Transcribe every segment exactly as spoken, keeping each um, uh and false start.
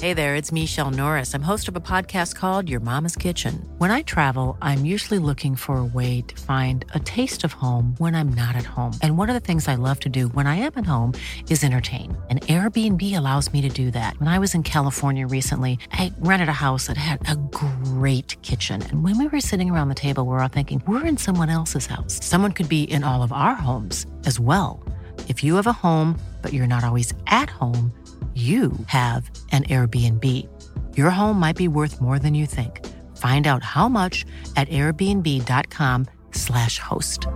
Hey there, it's Michelle Norris. I'm host of a podcast called Your Mama's Kitchen. When I travel, I'm usually looking for a way to find a taste of home when I'm not at home. And one of the things I love to do when I am at home is entertain. And Airbnb allows me to do that. When I was in California recently, I rented a house that had a great kitchen. And when we were sitting around the table, we were all thinking, we're in someone else's house. Someone could be in all of our homes as well. If you have a home, but you're not always at home, you have an Airbnb. Your home might be worth more than you think. Find out how much at airbnb.com slash host.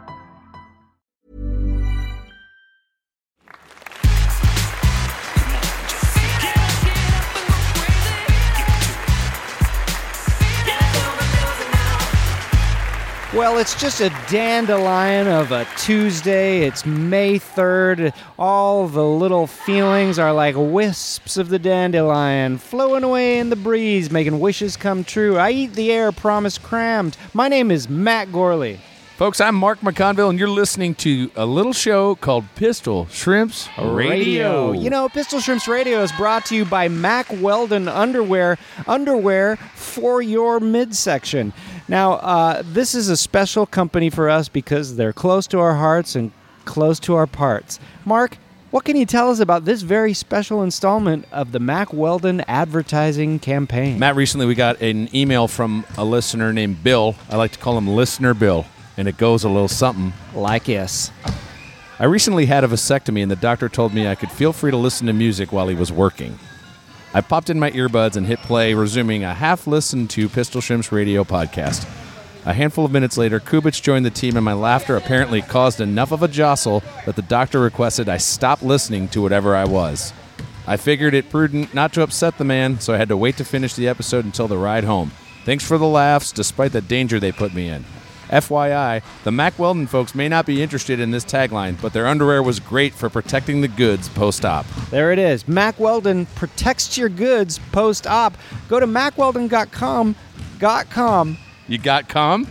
Well, it's just a dandelion of a Tuesday. It's May third. All the little feelings are like wisps of the dandelion, flowing away in the breeze, making wishes come true. I eat the air, promise crammed. My name is Matt Gorley. Folks, I'm Mark McConville, and you're listening to a little show called Pistol Shrimps Radio. You know, Pistol Shrimps Radio is brought to you by Mack Weldon Underwear, underwear for your midsection. Now, uh, this is a special company for us because they're close to our hearts and close to our parts. Mark, what can you tell us about this very special installment of the Mack Weldon advertising campaign? Matt, recently we got an email from a listener named Bill. I like to call him Listener Bill, and it goes a little something like this. I recently had a vasectomy, and the doctor told me I could feel free to listen to music while he was working. I popped in my earbuds and hit play, resuming a half-listened to Pistol Shrimps Radio podcast. A handful of minutes later, Kubich joined the team, and my laughter apparently caused enough of a jostle that the doctor requested I stop listening to whatever I was. I figured it prudent not to upset the man, so I had to wait to finish the episode until the ride home. Thanks for the laughs, despite the danger they put me in. F Y I, the Mack Weldon folks may not be interested in this tagline, but their underwear was great for protecting the goods post-op. There it is. Mack Weldon protects your goods post-op. Go to mack weldon dot com. .com. You got com?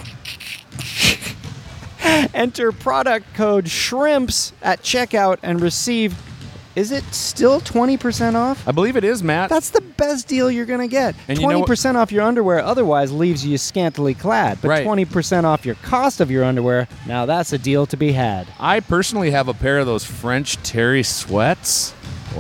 Enter product code SHRIMPS at checkout and receive, is it still twenty percent off? I believe it is, Matt. That's the best deal you're going to get. And twenty percent you know off your underwear otherwise leaves you scantily clad. But right. twenty percent off your cost of your underwear, now that's a deal to be had. I personally have a pair of those French terry sweats.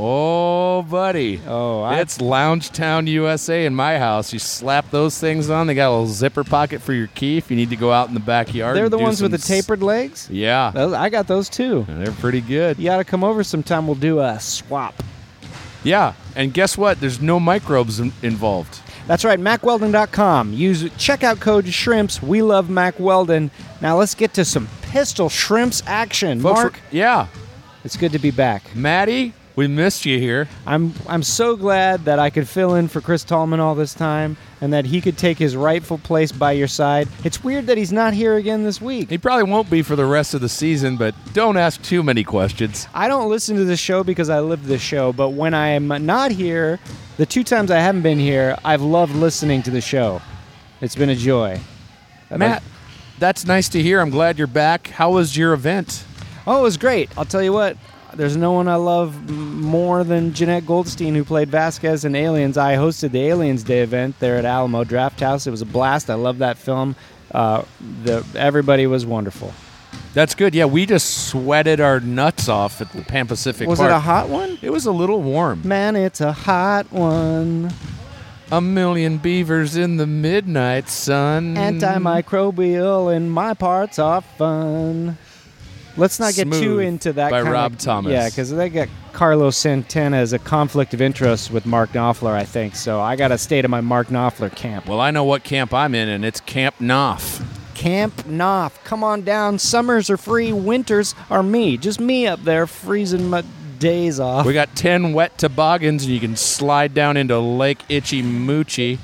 Oh, buddy. Oh, I... It's Loungetown, U S A in my house. You slap those things on. They got a little zipper pocket for your key if you need to go out in the backyard. They're the do ones with the s- tapered legs? Yeah. Those, I got those too. They're pretty good. You got to come over sometime. We'll do a swap. Yeah. And guess what? There's no microbes in- involved. That's right, mack weldon dot com. Use checkout code SHRIMPS. We love Mack Weldon. Now let's get to some Pistol Shrimps action. Folks, Mark, we're- yeah. it's good to be back. Maddie, we missed you here. I'm I'm so glad that I could fill in for Chris Tallman all this time and that he could take his rightful place by your side. It's weird that he's not here again this week. He probably won't be for the rest of the season, but don't ask too many questions. I don't listen to the show because I live the show, but when I am not here, the two times I haven't been here, I've loved listening to the show. It's been a joy. Matt, that's nice to hear. I'm glad you're back. How was your event? Oh, it was great. I'll tell you what. There's no one I love more than Jeanette Goldstein, who played Vasquez in Aliens. I hosted the Aliens Day event there at Alamo Drafthouse. It was a blast. I love that film. Uh, the everybody was wonderful. That's good. Yeah, we just sweated our nuts off at the Pan Pacific Was Park. it a hot one? It was a little warm. Man, it's a hot one. A million beavers in the midnight sun. Antimicrobial in my parts are fun. Let's not get Smooth too into that. by kind Rob of, Thomas. Yeah, because they got Carlos Santana as a conflict of interest with Mark Knopfler, I think. So I got to stay to my Mark Knopfler camp. Well, I know what camp I'm in, and it's Camp Knopf. Camp Knopf. Come on down. Summers are free. Winters are me. Just me up there freezing my days off. We got ten wet toboggans, and you can slide down into Lake Itchy Moochie.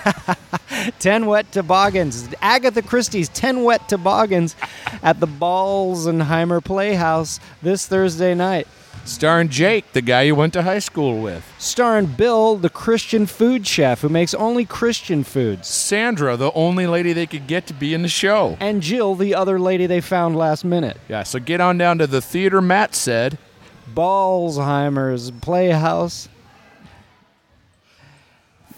ten wet toboggans. Agatha Christie's ten wet toboggans at the Balsenheimer Playhouse this Thursday night. Starring Jake, the guy you went to high school with. Starring Bill, the Christian food chef who makes only Christian foods. Sandra, the only lady they could get to be in the show. And Jill, the other lady they found last minute. Yeah, so get on down to the theater Matt said. Balsenheimer's Playhouse.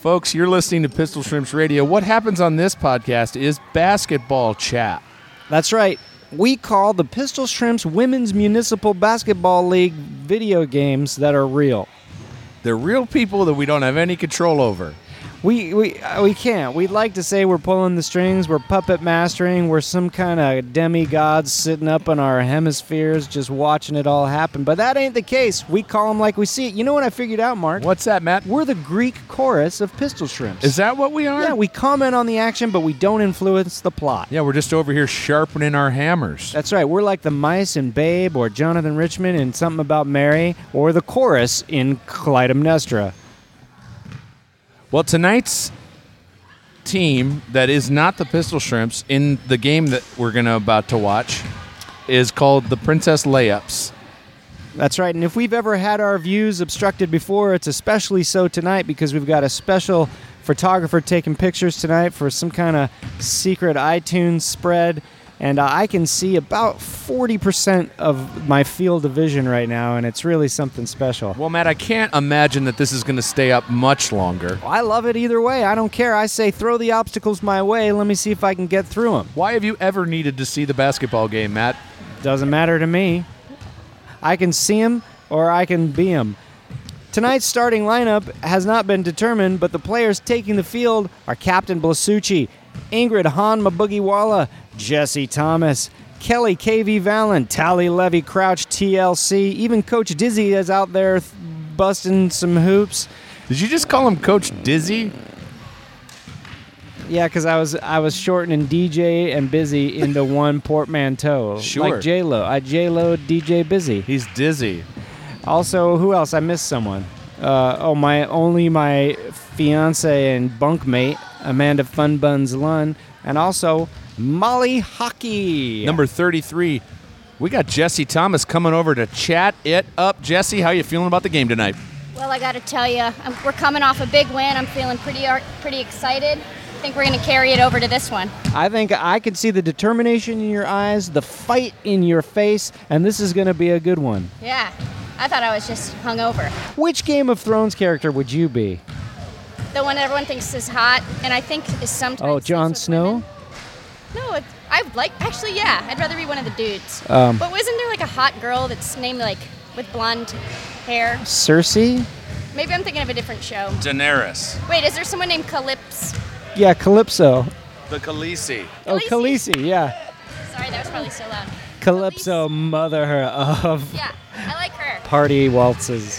Folks, you're listening to Pistol Shrimps Radio. What happens on this podcast is basketball chat. That's right. We call the Pistol Shrimps Women's Municipal Basketball League video games that are real. They're real people that we don't have any control over. We we uh, we can't. We'd like to say we're pulling the strings, we're puppet mastering, we're some kind of demigods sitting up in our hemispheres just watching it all happen. But that ain't the case. We call them like we see it. You know what I figured out, Mark? What's that, Matt? We're the Greek chorus of Pistol Shrimps. Is that what we are? Yeah, we comment on the action, but we don't influence the plot. Yeah, we're just over here sharpening our hammers. That's right. We're like the mice in Babe or Jonathan Richman in Something About Mary or the chorus in Clytemnestra. Well, tonight's team that is not the Pistol Shrimps in the game that we're going to about to watch is called the Princess Layups. That's right. And if we've ever had our views obstructed before, it's especially so tonight because we've got a special photographer taking pictures tonight for some kind of secret iTunes spread. And uh, I can see about forty percent of my field of vision right now, and it's really something special. Well, Matt, I can't imagine that this is going to stay up much longer. I love it either way. I don't care. I say throw the obstacles my way. Let me see if I can get through them. Why have you ever needed to see the basketball game, Matt? Doesn't matter to me. I can see them or I can be them. Tonight's starting lineup has not been determined, but the players taking the field are Captain Blasucci, Ingrid Hanma Boogiewala, Jesse Thomas, Kelly K V Valen, Tally Levy Crouch T L C, even Coach Dizzy is out there th- busting some hoops. Did you just call him Coach Dizzy? Yeah, because I was I was shortening D J and Busy into one portmanteau. Sure. Like J-Lo. I J-Lo D J Busy. He's dizzy. Also, who else? I missed someone. Uh, oh, my only my fiance and bunkmate, Amanda Funbuns Lunn, and also Molly Hockey. Number thirty-three. We got Jesse Thomas coming over to chat it up. Jesse, how you feeling about the game tonight? Well, I got to tell you, I'm, we're coming off a big win. I'm feeling pretty ar- pretty excited. I think we're going to carry it over to this one. I think I could see the determination in your eyes, the fight in your face, and this is going to be a good one. Yeah, I thought I was just hungover. Which Game of Thrones character would you be? The one everyone thinks is hot, and I think is sometimes. Oh, Jon with Snow? women. No, it's, I like actually, yeah. I'd rather be one of the dudes. Um, but wasn't there like a hot girl that's named like with blonde hair? Cersei? Maybe I'm thinking of a different show. Daenerys. Wait, is there someone named Calypso? Yeah, Calypso. The Khaleesi. Oh, Khaleesi. Khaleesi, yeah. Sorry, that was probably so loud. Calypso, mother of Yeah, I like her. party waltzes.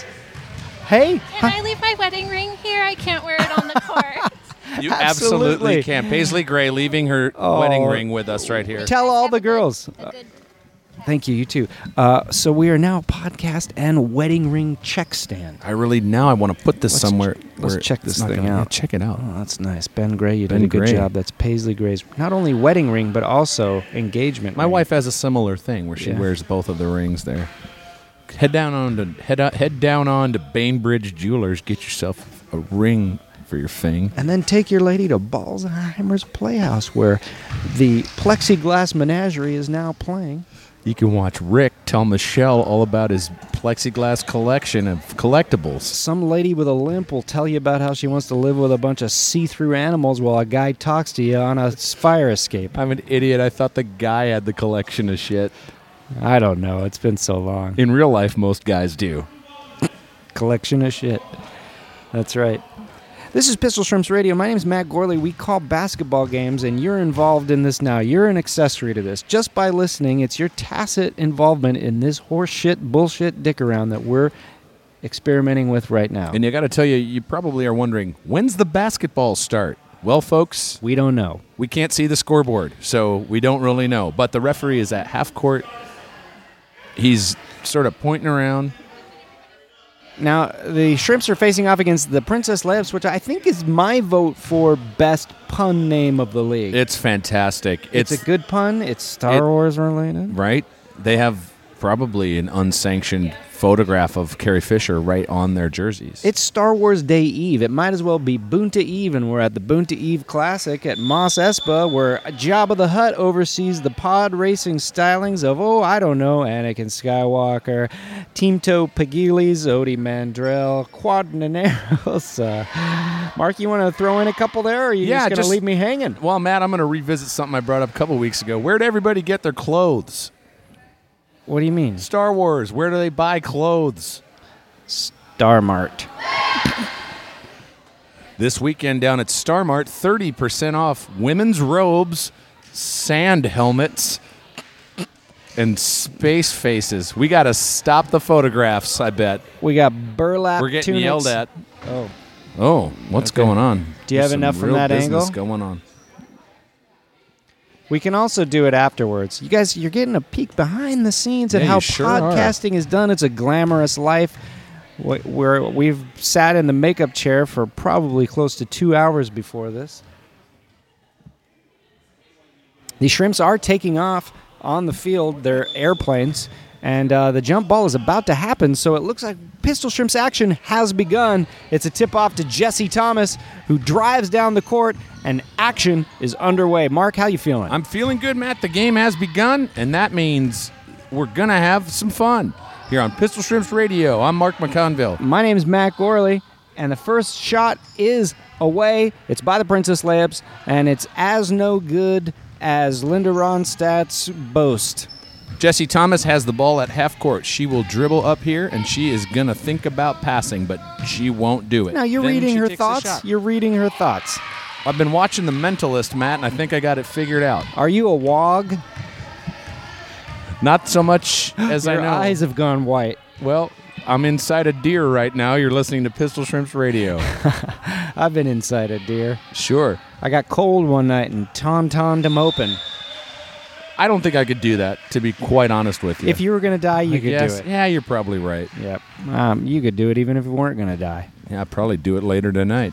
Hey, Can I leave my wedding ring here? I can't wear it on the court. You Absolutely. absolutely can. Paisley Gray leaving her Oh. wedding ring with us right here. tell all the girls. A good Thank you, you too. Uh, so we are now podcast and wedding ring check stand. I really now I want to put this Let's somewhere. ch- let's where check it's this not thing gonna- yeah, out. check it out. Oh, that's nice. Ben Gray, you Ben did a good Gray. job. That's Paisley Gray's not only wedding ring, but also engagement My ring. wife has a similar thing where she Yeah. wears both of the rings there. Head down on to head out, head down on to Bainbridge Jewelers. Get yourself a ring for your thing. And then take your lady to Balzheimer's Playhouse, where the plexiglass menagerie is now playing. You can watch Rick tell Michelle all about his plexiglass collection of collectibles. Some lady with a limp will tell you about how she wants to live with a bunch of see-through animals while a guy talks to you on a s- fire escape. I'm an idiot. I thought the guy had the collection of shit. I don't know. It's been so long. In real life, most guys do. Collection of shit. That's right. This is Pistol Shrimps Radio. My name is Matt Gorley. We call basketball games, and you're involved in this now. You're an accessory to this. Just by listening, it's your tacit involvement in this horse shit, bullshit dick around that we're experimenting with right now. And I got to tell you, you probably are wondering, when's the basketball start? Well, folks, We don't know. we can't see the scoreboard, so we don't really know. But the referee is at half court. He's sort of pointing around. Now, the Shrimps are facing off against the Princess Layups, which I think is my vote for best pun name of the league. It's fantastic. It's, It's, a good pun. It's Star it- Wars related. right. They have probably an unsanctioned photograph of Carrie Fisher right on their jerseys. It's Star Wars Day Eve. It might as well be Boonta Eve, and we're at the Boonta Eve Classic at Mos Espa, where Jabba the Hutt oversees the pod racing stylings of, oh, I don't know, Anakin Skywalker, Teamto Pagilis, Odie Mandrell, Quadnaneros. Uh, Mark, you want to throw in a couple there, or are you Yeah, just going to just- leave me hanging? Well, Matt, I'm going to revisit something I brought up a couple weeks ago. Where'd everybody get their clothes? What do you mean? Star Wars, where do they buy clothes? Star Mart. This weekend down at Star Mart, thirty percent off women's robes, sand helmets, and space faces. We got to stop the photographs, I bet. We got burlap We're getting tunics. yelled at. Oh. Oh, what's Okay. going on? Do you have There's some enough from real that business angle? going on. We can also do it afterwards. You guys, you're getting a peek behind the scenes at Yeah, how you sure are. podcasting is done. It's a glamorous life. Wh- Where we've sat in the makeup chair for probably close to two hours before this. The Shrimps are taking off on the field. They're airplanes. And uh, the jump ball is about to happen, so it looks like Pistol Shrimps action has begun. It's a tip-off to Jesse Thomas, who drives down the court, and action is underway. Mark, how you feeling? I'm feeling good, Matt. The game has begun, and that means we're going to have some fun here on Pistol Shrimps Radio. I'm Mark McConville. My name is Matt Gorley, and the first shot is away. It's by the Princess Layups, and it's as no good as Linda Ronstadt's boast. Jesse Thomas has the ball at half court. She will dribble up here, and she is going to think about passing, but she won't do it. Now, you're Then reading she her takes a thoughts? shot. You're reading her thoughts. I've been watching The Mentalist, Matt, and I think I got it figured out. Are you a wog? Not so much as I Your know. eyes have gone white. Well, I'm inside a deer right now. You're listening to Pistol Shrimps Radio. I've been inside a deer. Sure. I got cold one night and tauntauned him open. I don't think I could do that, to be quite honest with you. If you were going to die, you I could guess- do it. Yeah, you're probably right. Yep. Um, you could do it even if you weren't going to die. Yeah, I'll probably do it later tonight.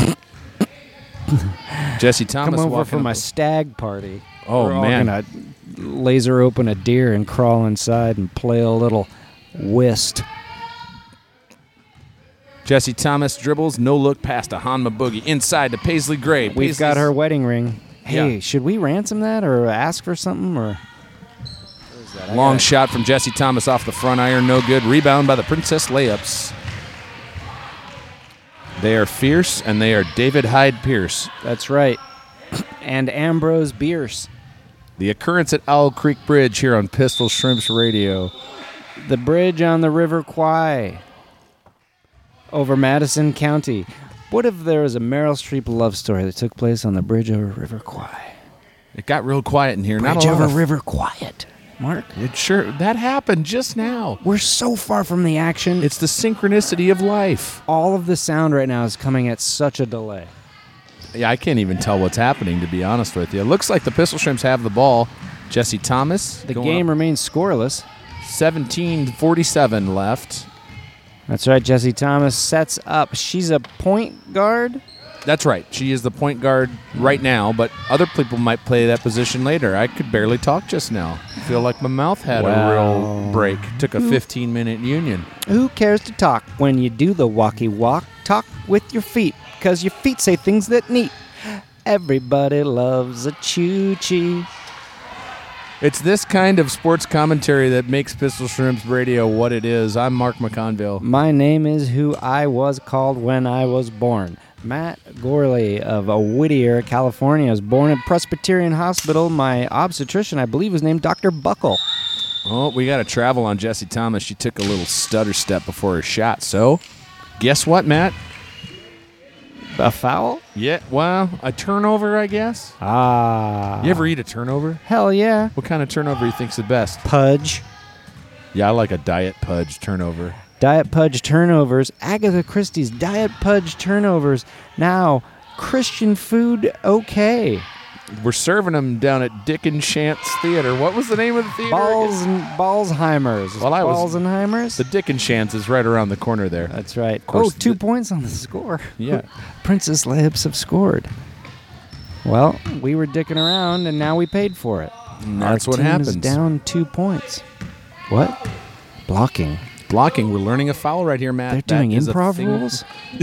Jesse Thomas Come over walking for up my the- stag party. Oh, We're all man. gonna laser open a deer and crawl inside and play a little whist. Jesse Thomas dribbles, no look past a Hanma Boogie. Inside to Paisley Gray. We've got Paisley's- her wedding ring. Hey, Yeah. should we ransom that or ask for something or? Long shot from Jesse Thomas off the front iron, no good. Rebound by the Princess Layups. They are fierce, and they are David Hyde Pierce. That's right. And Ambrose Bierce. The occurrence at Owl Creek Bridge here on Pistol Shrimps Radio. The bridge on the River Kwai over Madison County. What if there was a Meryl Streep love story that took place on the bridge over River Kwai? It got real quiet in here. Not Bridge a lot over of- River Quiet. Mark, It sure that happened just now. we're so far from the action. It's the synchronicity of life. all of the sound right now is coming at such a delay. Yeah, I can't even tell what's happening, to be honest with you. It looks like the Pistol Shrimps have the ball. Jesse Thomas. The going game up. remains scoreless. seventeen forty-seven left. That's right. Jesse Thomas sets up. She's a point guard. That's right. She is the point guard right now, but other people might play that position later. I could barely talk just now. I feel like my mouth had a Wow. real break. Took a fifteen-minute union. Who cares to talk when you do the walkie walk? Talk with your feet, because your feet say things that neat. Everybody loves a choo-chee. It's this kind of sports commentary that makes Pistol Shrimps Radio what it is. I'm Mark McConville. My name is who I was called when I was born. Matt Gorley of Whittier, California. I was born at Presbyterian Hospital. My obstetrician, I believe, was named Doctor Buckle. Oh, we got to travel on Jesse Thomas. She took a little stutter step before her shot. So, guess what, Matt? A foul? Yeah, well, a turnover, I guess. Ah. You ever eat a turnover? Hell yeah. What kind of turnover you think's the best? Pudge. Yeah, I like a Diet Pudge turnover. Diet Pudge turnovers. Agatha Christie's Diet Pudge turnovers. Now, Christian food okay. We're serving them down at Dick and Chance Theater. What was the name of the theater? Balls again? and Ballsheimers. Well, I was- Ballsheimers? The Dick and Chance is right around the corner there. That's right. course, Oh, two the- points on the score. Yeah. Princess Lips have scored. Well, we were dicking around, and now we paid for it. And that's Our what team is happens. down two points. What? Blocking. Blocking. We're learning a foul right here, Matt. They're doing That is a improv thing. rules?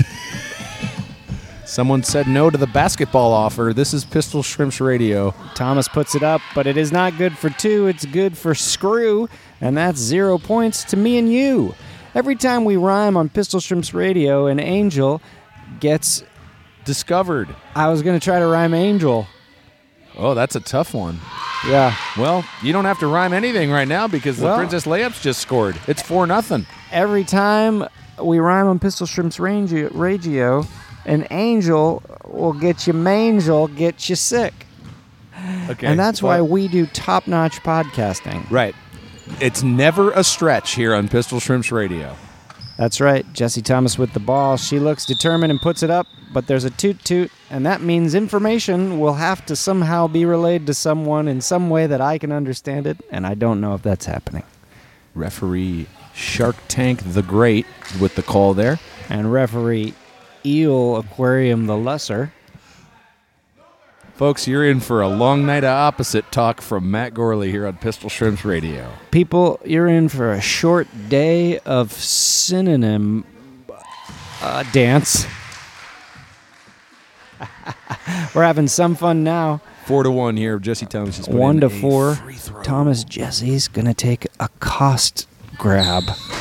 Someone said no to the basketball offer. This is Pistol Shrimps Radio. Thomas puts it up, but it is not good for two. It's good for screw, and that's zero points to me and you. Every time we rhyme on Pistol Shrimps Radio, an angel gets... Discovered. I was going to try to rhyme angel. Oh, that's a tough one. Yeah. Well, you don't have to rhyme anything right now because the Well- Princess Layups just scored. It's four nothing. Every time we rhyme on Pistol Shrimps Rangi- Radio, an angel will get you mangel, get you sick. Okay. And that's why Well, we do top-notch podcasting. Right. It's never a stretch here on Pistol Shrimps Radio. That's right. Jesse Thomas with the ball. She looks determined and puts it up, but there's a toot-toot, and that means information will have to somehow be relayed to someone in some way that I can understand it, and I don't know if that's happening. Referee Shark Tank the Great with the call there. And referee Eel Aquarium the Lesser. Folks, you're in for a long night of opposite talk from Matt Gorley here on Pistol Shrimps Radio. People, you're in for a short day of synonym uh, dance. We're having some fun now. Four to one here. Jesse Thomas is putting One in to a four. free throw. Thomas Jesse's going to take a cost grab.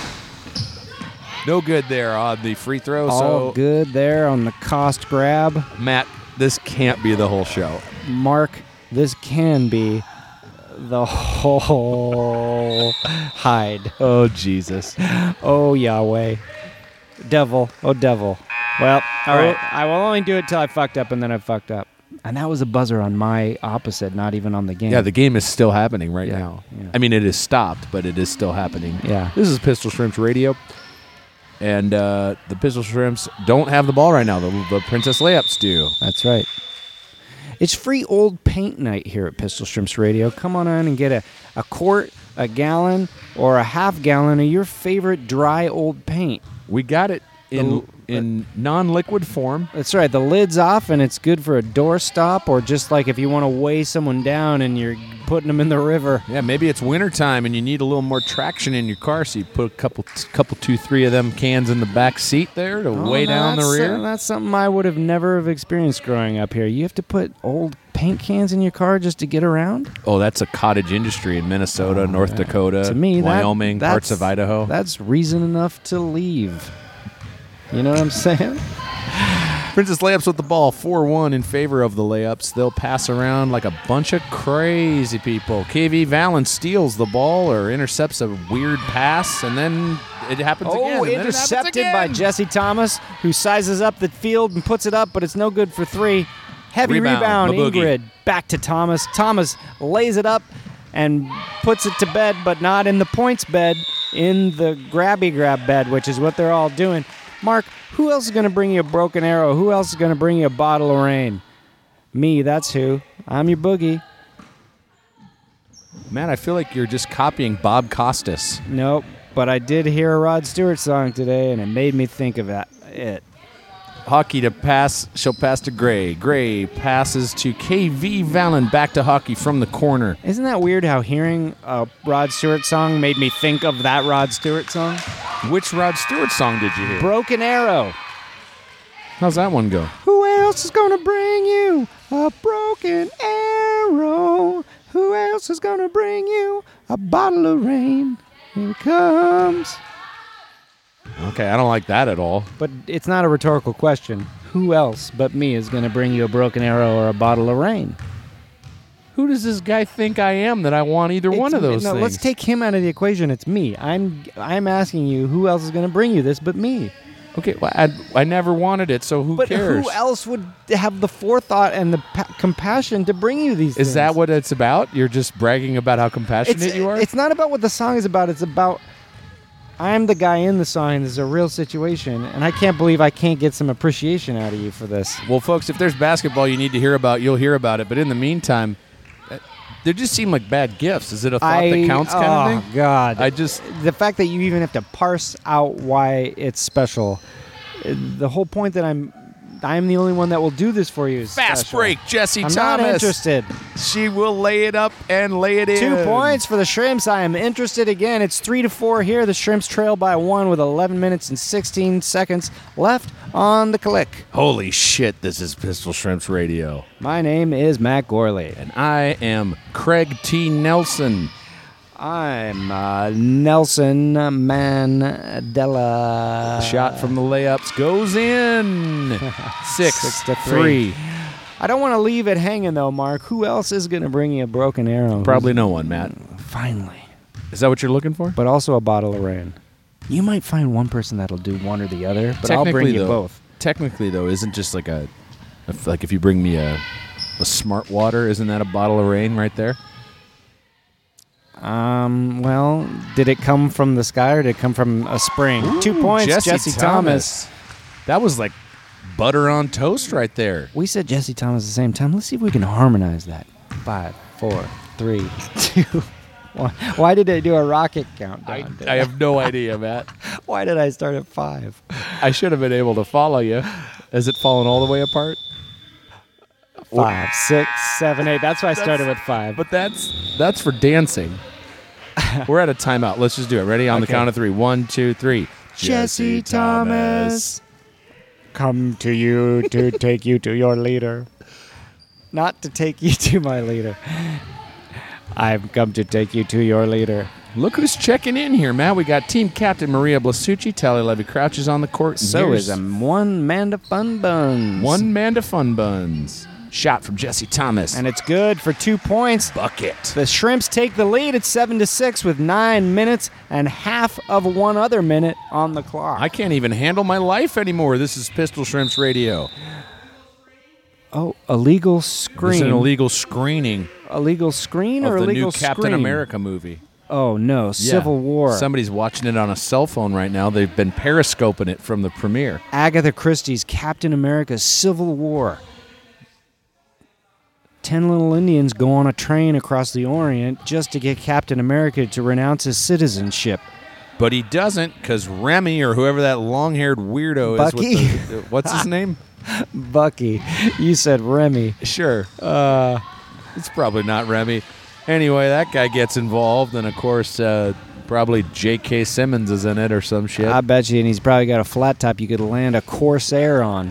No good there on the free throw. All so, good there on the cost grab. Matt, this can't be the whole show. Mark, this can be the whole hide. Oh, Jesus. Oh, Yahweh. Devil. Oh, devil. Well, all right. I will only do it till I fucked up, and then I fucked up. And that was a buzzer on my opposite, not even on the game. Yeah, the game is still happening right Yeah, now. yeah. I mean, it is stopped, but it is still happening. Yeah. This is Pistol Shrimps Radio. And uh, the Pistol Shrimps don't have the ball right now. The, the Princess Layups do. That's right. It's free old paint night here at Pistol Shrimps Radio. Come on in and get a, a quart, a gallon, or a half gallon of your favorite dry old paint. We got it in The- in non-liquid form. That's right. The lid's off, and it's good for a doorstop, or just like if you want to weigh someone down and you're putting them in the river. Yeah, maybe it's wintertime and you need a little more traction in your car, so you put a couple, couple, two, three of them cans in the back seat there to Oh, weigh down the that's, rear. uh, that's something I would have never have experienced growing up here. You have to put old paint cans in your car just to get around? Oh, that's a cottage industry in Minnesota, North Dakota, To me, that- Wyoming, parts that's- of Idaho. That's reason enough to leave. You know what I'm saying? Princess Layups with the ball, four one in favor of the Layups. They'll pass around like a bunch of crazy people. K V Valen steals the ball or intercepts a weird pass, and then it happens again. Oh, and then it happens intercepted by again. Jesse Thomas, who sizes up the field and puts it up, but it's no good for three. Heavy Rebound, rebound, Maboogie. Ingrid. Back to Thomas. Thomas lays it up and puts it to bed, but not in the points bed, in the grabby grab bed, which is what they're all doing. Mark, who else is going to bring you a broken arrow? Who else is going to bring you a bottle of rain? Me, that's who. I'm your boogie. Man, I feel like you're just copying Bob Costas. Nope, but I did hear a Rod Stewart song today, and it made me think of that. It. Hockey to pass. She'll pass to Gray. Gray passes to K V Valen. Back to Hockey from the corner. Isn't that weird how hearing a Rod Stewart song made me think of that Rod Stewart song? Which Rod Stewart song did you hear? Broken Arrow. How's that one go? Who else is gonna bring you a broken arrow? Who else is gonna bring you a bottle of rain? Here it comes. Okay, I don't like that at all. But it's not a rhetorical question. Who else but me is gonna bring you a broken arrow or a bottle of rain? Who does this guy think I am that I want either one It's- of those no, things? let's take him out of the equation. It's me. I'm I'm asking you, who else is gonna bring you this but me? Okay, well, I, I never wanted it, so who But cares? who else would have the forethought and the pa- compassion to bring you these things? Is that what it's about? You're just bragging about how compassionate it's, you are? It's not about what the song is about. It's about I'm the guy in the song. This is a real situation, and I can't believe I can't get some appreciation out of you for this. Well, folks, if there's basketball you need to hear about, you'll hear about it. But in the meantime, uh, they just seem like bad gifts. Is it a thought I, that counts kind oh, of thing? God. I just... the fact that you even have to parse out why it's special. uh, The whole point that I'm I'm the only one that will do this for you. Fast special. break, Jesse I'm Thomas. not interested. She will lay it up and lay it in. Two points for the Shrimps. I am interested again. It's three to four here. The Shrimps trail by one with eleven minutes and sixteen seconds left on the click. Holy shit, this is Pistol Shrimps Radio. My name is Matt Gorley. And I am Craig T. Nelson. I'm uh, Nelson Mandela. Shot from the layups goes in. Six, Six to three. three. I don't want to leave it hanging, though, Mark. Who else is going to bring you a broken arrow? Probably no one, Matt. Finally. Is that what you're looking for? But also a bottle of rain. You might find one person that'll do one or the other, but I'll bring you though, both. Technically, though, isn't just like a, if, like if you bring me a, a smart water, isn't that a bottle of rain right there? Um. Well, did it come from the sky or did it come from a spring? Ooh, Two points, Jesse, Jesse Thomas. Thomas. That was like butter on toast right there. We said Jesse Thomas at the same time. Let's see if we can harmonize that. Five, four, three, two, one. Why did I do a rocket countdown? I, I have no idea, Matt. Why did I start at five? I should have been able to follow you. Has it fallen all the way apart? Five, six, seven, eight. That's why I started That's- with five. But that's that's for dancing. We're at a timeout. Let's just do it. Ready? On the Okay. count of three. One, two, three. Jesse Thomas. Come to you to take you to your leader. Not to take you to my leader. I've come to take you to your leader. Look who's checking in here, Matt. We got team captain Maria Blasucci. Tally Levy Crouch is on the court. And So here's is um, one Manda Fun Buns. one man to Fun Buns. Shot from Jesse Thomas. And it's good for two points. bucket. The Shrimps take the lead at seven to six with nine minutes and half of one other minute on the clock. I can't even handle my life anymore. This is Pistol Shrimps Radio. oh, illegal This screen. is an illegal screening illegal screen or of the illegal new Captain screen? America movie. Oh no, Yeah. Civil War. Somebody's watching it on a cell phone right now. They've been periscoping it from the premiere. Agatha Christie's Captain America Civil War. Ten little Indians go on a train across the Orient just to get Captain America to renounce his citizenship. But he doesn't, because Remy or whoever that long-haired weirdo Bucky? is. With the, what's his name? Bucky, you said Remy. Sure. Uh, it's probably not Remy. Anyway, that guy gets involved, and of course, uh, probably J K. Simmons is in it or some shit. I bet you, and he's probably got a flat top you could land a Corsair on.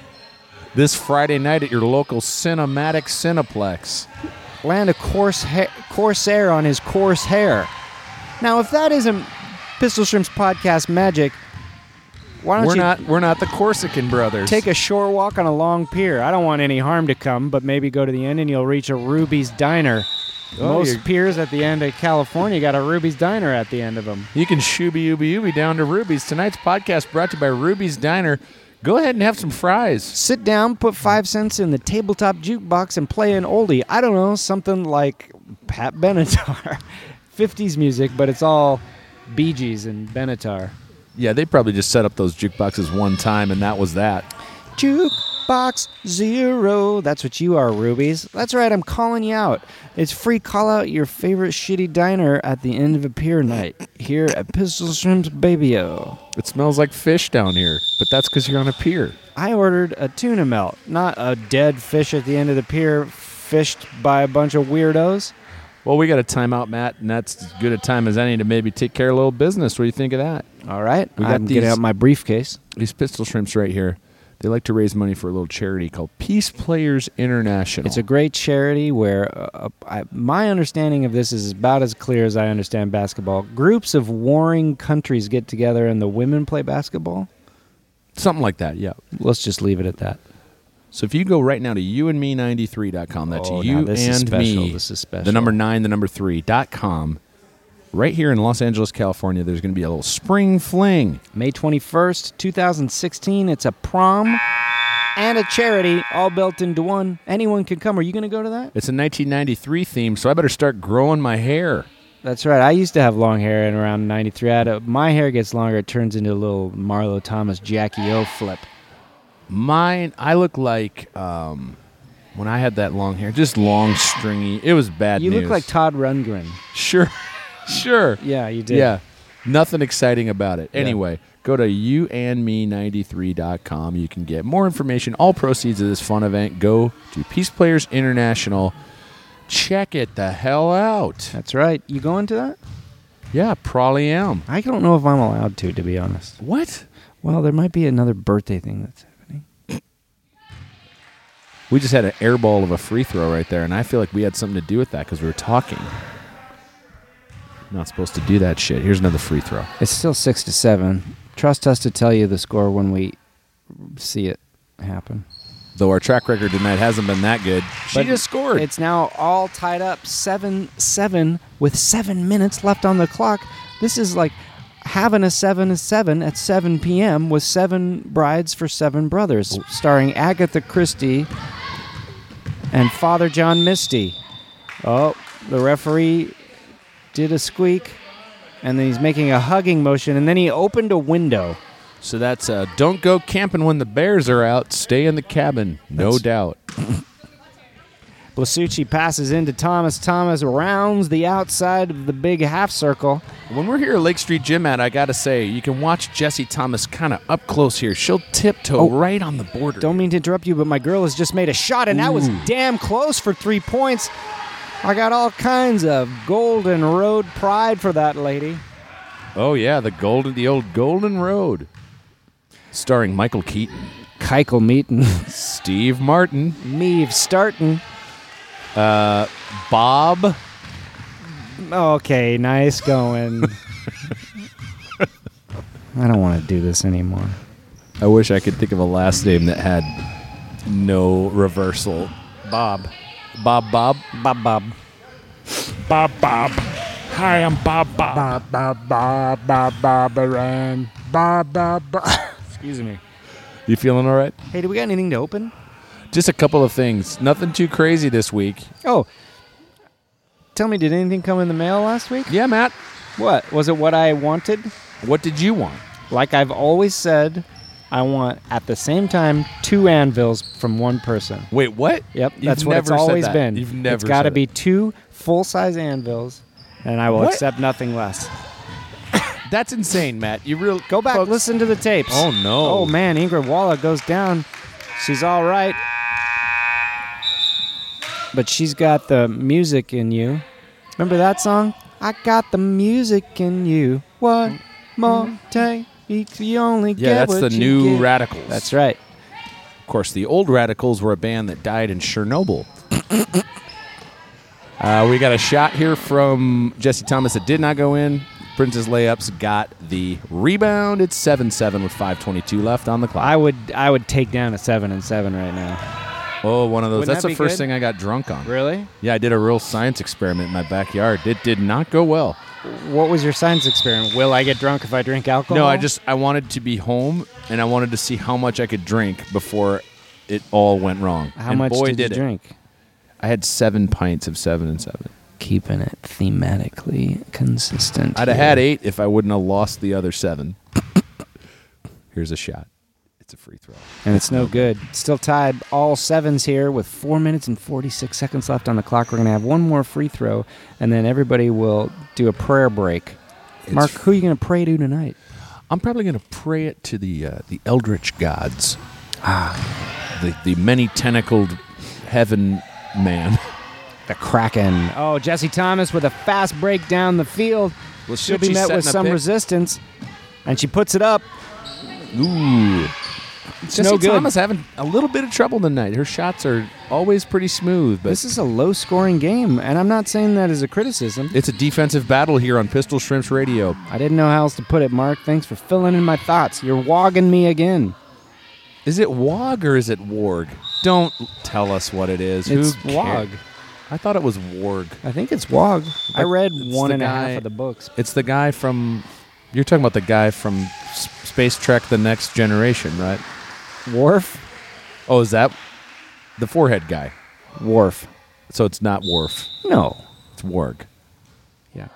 This Friday night at your local Cinematic Cineplex. Land a coarse ha- Corsair on his coarse hair. Now, if that isn't Pistol Shrimps podcast magic, why don't We're you not we're not the Corsican brothers. take a shore walk on a long pier? I don't want any harm to come, but maybe go to the end and you'll reach a Ruby's Diner. Oh, Most you're- piers at the end of California got a Ruby's Diner at the end of them. You can shooby ooby ooby down to Ruby's. Tonight's podcast brought to you by Ruby's Diner. Go ahead and have some fries. Sit down, put five cents in the tabletop jukebox, and play an oldie. I don't know, something like Pat Benatar. fifties music, but it's all Bee Gees and Benatar. Yeah, they probably just set up those jukeboxes one time, and that was that. Jukebox Zero. That's what you are, Rubies. That's right, I'm calling you out. It's free call out your favorite shitty diner at the end of a pier night here at Pistol Shrimps Baby-O. It smells like fish down here, but that's because you're on a pier. I ordered a tuna melt, not a dead fish at the end of the pier fished by a bunch of weirdos. Well, we got a timeout, Matt, and that's as good a time as any to maybe take care of a little business. What do you think of that? All right, We got I'm getting these- out my briefcase. These Pistol Shrimps right here, they like to raise money for a little charity called Peace Players International. It's a great charity where uh, I, my understanding of this is about as clear as I understand basketball. Groups of warring countries get together and the women play basketball. Something like that, yeah. Let's just leave it at that. So if you go right now to you and me ninety-three dot com, that's Oh, you now this and is special. me, This is special. the number nine, the number three, dot com. Right here in Los Angeles, California, there's going to be a little spring fling. May twenty-first, twenty sixteen. It's a prom and a charity all built into one. Anyone can come. Are you going to go to that? It's a nineteen ninety-three theme, so I better start growing my hair. That's right. I used to have long hair in around ninety-three. I had a, my hair gets longer. It turns into a little Marlo Thomas Jackie O flip. Mine, I look like um, when I had that long hair, just long, stringy. It was bad You news. look like Todd Rundgren. Sure, sure. Yeah, you did. Yeah. Nothing exciting about it. Anyway, go to you and me ninety-three dot com. You can get more information. All proceeds of this fun event go to Peace Players International. Check it the hell out. That's right. You going to that? Yeah, probably am. I don't know if I'm allowed to, to be honest. What? Well, there might be another birthday thing that's happening. We just had an air ball of a free throw right there, and I feel like we had something to do with that because we were talking. Not supposed to do that shit. Here's another free throw. It's still six to seven. Trust us to tell you the score when we see it happen. Though our track record tonight hasn't been that good. She But just scored. It's now all tied up seven seven with seven minutes left on the clock. This is like having a seven to seven at seven p.m. with Seven Brides for Seven Brothers, starring Agatha Christie and Father John Misty. Oh, the referee did a squeak, and then he's making a hugging motion, and then he opened a window. So that's uh, don't go camping when the bears are out. Stay in the cabin. No That's- doubt. Blasucci passes into Thomas. Thomas rounds the outside of the big half circle. When we're here at Lake Street Gym, Matt, I got to say, you can watch Jessie Thomas kind of up close here. She'll tiptoe Oh, right on the border. Don't mean to interrupt you, but my girl has just made a shot, and that was damn close for three points. I got all kinds of Golden Road pride for that lady. Oh, yeah, the golden, the old Golden Road. Starring Michael Keaton, Keichel meeting, Steve Martin, Meave starting. Bob. Okay, nice going. I don't want to do this anymore. I wish I could think of a last name that had no reversal. Bob. Bob Bob. Bob Bob. Bob Bob. Hi, I'm Bob Bob. Bob Bob Bob Bob Bob Baran. Bob Bob Bob. Excuse me. You feeling all right? Hey, do we got anything to open? Just a couple of things. Nothing too crazy this week. Oh, tell me, did anything come in the mail last week? Yeah, Matt. What? Was it what I wanted? What did you want? Like I've always said, I want, at the same time, two anvils from one person. Wait, what? Yep, You've that's what it's never said always that. been. You've never It's got to said be it. two full-size anvils, and I will What? accept nothing less. That's insane, Matt. You real Go back, folks- listen to the tapes. Oh, no. Oh, man, Ingrid Walla goes down. She's all right. But she's got the music in you. Remember that song? I got the music in you. What more take? You only Yeah, get that's what the you new get. Radicals. That's right. Of course, the old Radicals were a band that died in Chernobyl. uh, we got a shot here from Jessie Thomas that did not go in. Princess Layups got the rebound. It's seven seven with five twenty-two left on the clock. I would I would take down a seven and seven right now. oh, one of those. Wouldn't That's that the be first good? thing I got drunk on. Really? Yeah, I did a real science experiment in my backyard. It did not go well. What was your science experiment? Will I get drunk if I drink alcohol? No, I just I wanted to be home and I wanted to see how much I could drink before it all went wrong. How and much boy, did, did you it. drink? I had seven pints of seven and seven. Keeping it thematically consistent. I'd have had eight if I wouldn't have lost the other seven. Here's a shot. It's a free throw. And it's no good. Still tied, all sevens here with four minutes and forty-six seconds left on the clock. We're going to have one more free throw, and then everybody will do a prayer break. It's Mark, f- who are you going to pray to tonight? I'm probably going to pray it to the uh, the eldritch gods. Ah, the the many tentacled heaven man. The Kraken. Oh, Jessie Thomas with a fast break down the field. Well, She'll be met with some resistance, and she puts it up. Ooh. It's Jessie no good. Thomas having a little bit of trouble tonight. Her shots are always pretty smooth, but This is a low-scoring game, and I'm not saying that as a criticism. it's a defensive battle here on Pistol Shrimps Radio. I didn't know how else to put it, Mark. Thanks for filling in my thoughts. You're wogging me again. Is it Wog or is it Warg? Don't tell us what it is. It's Who Wog. cares? I thought it was Warg. I think it's Wog. I read It's one the and a half guy- of the books. It's the guy from. You're talking about the guy from S- Space Trek: The Next Generation, right? Worf? Oh, is that the forehead guy? Worf. So it's not Worf. No. It's Warg. Yeah.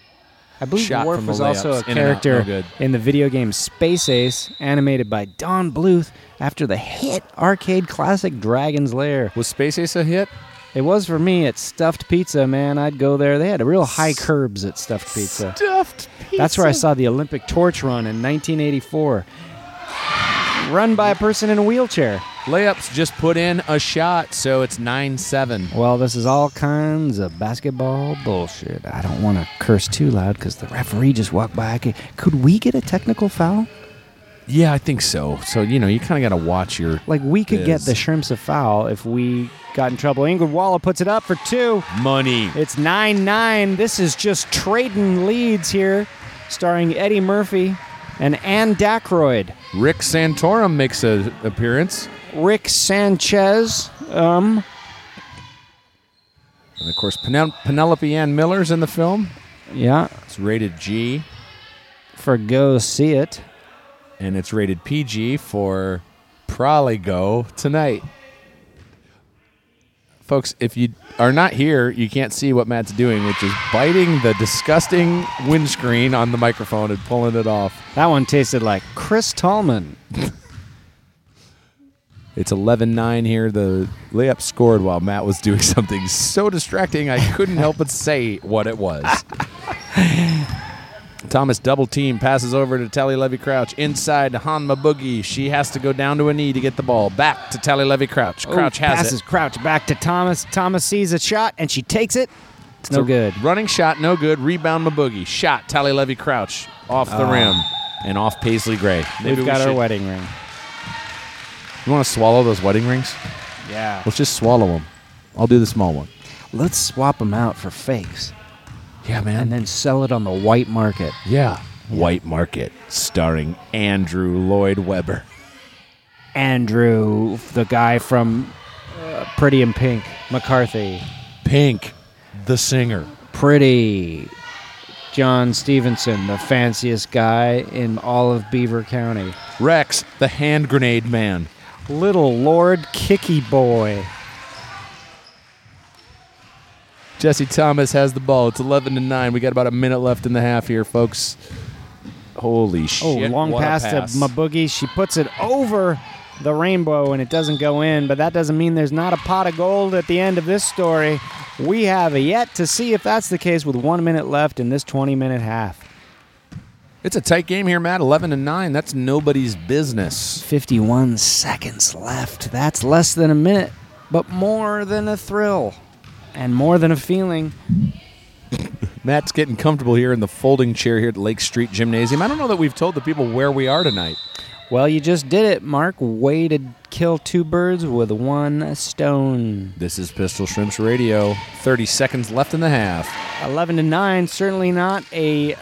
I believe Shot Worf from the was also a layups. In and out, character no good. in the video game Space Ace, animated by Don Bluth after the hit arcade classic Dragon's Lair. Was Space Ace a hit? It was for me at Stuffed Pizza, man. I'd go there. They had a real high curbs at Stuffed Pizza. Stuffed pizza. That's where I saw the Olympic torch run in nineteen eighty-four. Run by a person in a wheelchair. Layups just put in a shot, so it's nine seven. Well, this is all kinds of basketball bullshit. I don't want to curse too loud because the referee just walked by. Could, could we get a technical foul? Yeah, I think so. So, you know, you kind of got to watch your... Like, we could biz. get the Shrimps a foul if we got in trouble. Ingrid Walla puts it up for two. Money. It's nine nine. This is just trading leads here, starring Eddie Murphy and Ann Dakroyd. Rick Santorum makes an appearance. Rick Sanchez. Um, And, of course, Penel- Penelope Ann Miller's in the film. yeah, It's rated G, for Go See It. and it's rated P G for Probably Go Tonight. Folks, if you are not here, you can't see what Matt's doing, which is biting the disgusting windscreen on the microphone and pulling it off. That one tasted like Chris Tallman. It's eleven nine here. The layup scored while Matt was doing something so distracting I couldn't help but say what it was. Thomas double team, passes over to Tally Levy Crouch. Inside to Hanma Boogie. She has to go down to a knee to get the ball. Back to Tally Levy Crouch. Crouch Ooh, has passes it. Crouch back to Thomas. Thomas sees a shot, and she takes it. It's no a good. Running shot, no good. Rebound Maboogie. Shot, Tally Levy Crouch. Off the rim and off Paisley Gray. Maybe We've we got our should- wedding ring. You want to swallow those wedding rings? Yeah. Let's just swallow them. I'll do the small one. Let's swap them out for fakes Yeah, man. and then sell it on the white market. Yeah. White Market, starring Andrew Lloyd Webber. Andrew, the guy from uh, Pretty in Pink, McCarthy. Pink, the singer. Pretty. John Stevenson, the fanciest guy in all of Beaver County. Rex, the hand grenade man. Little Lord Kicky Boy. Jesse Thomas has the ball. It's eleven to nine. We got about a minute left in the half here, folks. Holy Oh, shit. long what a pass, pass. to Maboogie. She puts it over the rainbow, and it doesn't go in, but that doesn't mean there's not a pot of gold at the end of this story. We have yet to see if that's the case with one minute left in this twenty-minute half. It's a tight game here, Matt. eleven to nine. That's nobody's business. fifty-one seconds left. That's less than a minute, but more than a thrill and more than a feeling. Matt's getting comfortable here in the folding chair here at Lake Street Gymnasium. I don't know that we've told the people where we are tonight. Well, you just did it, Mark. Way to kill two birds with one stone. This is Pistol Shrimps Radio. thirty seconds left in the half. eleven to nine, certainly not a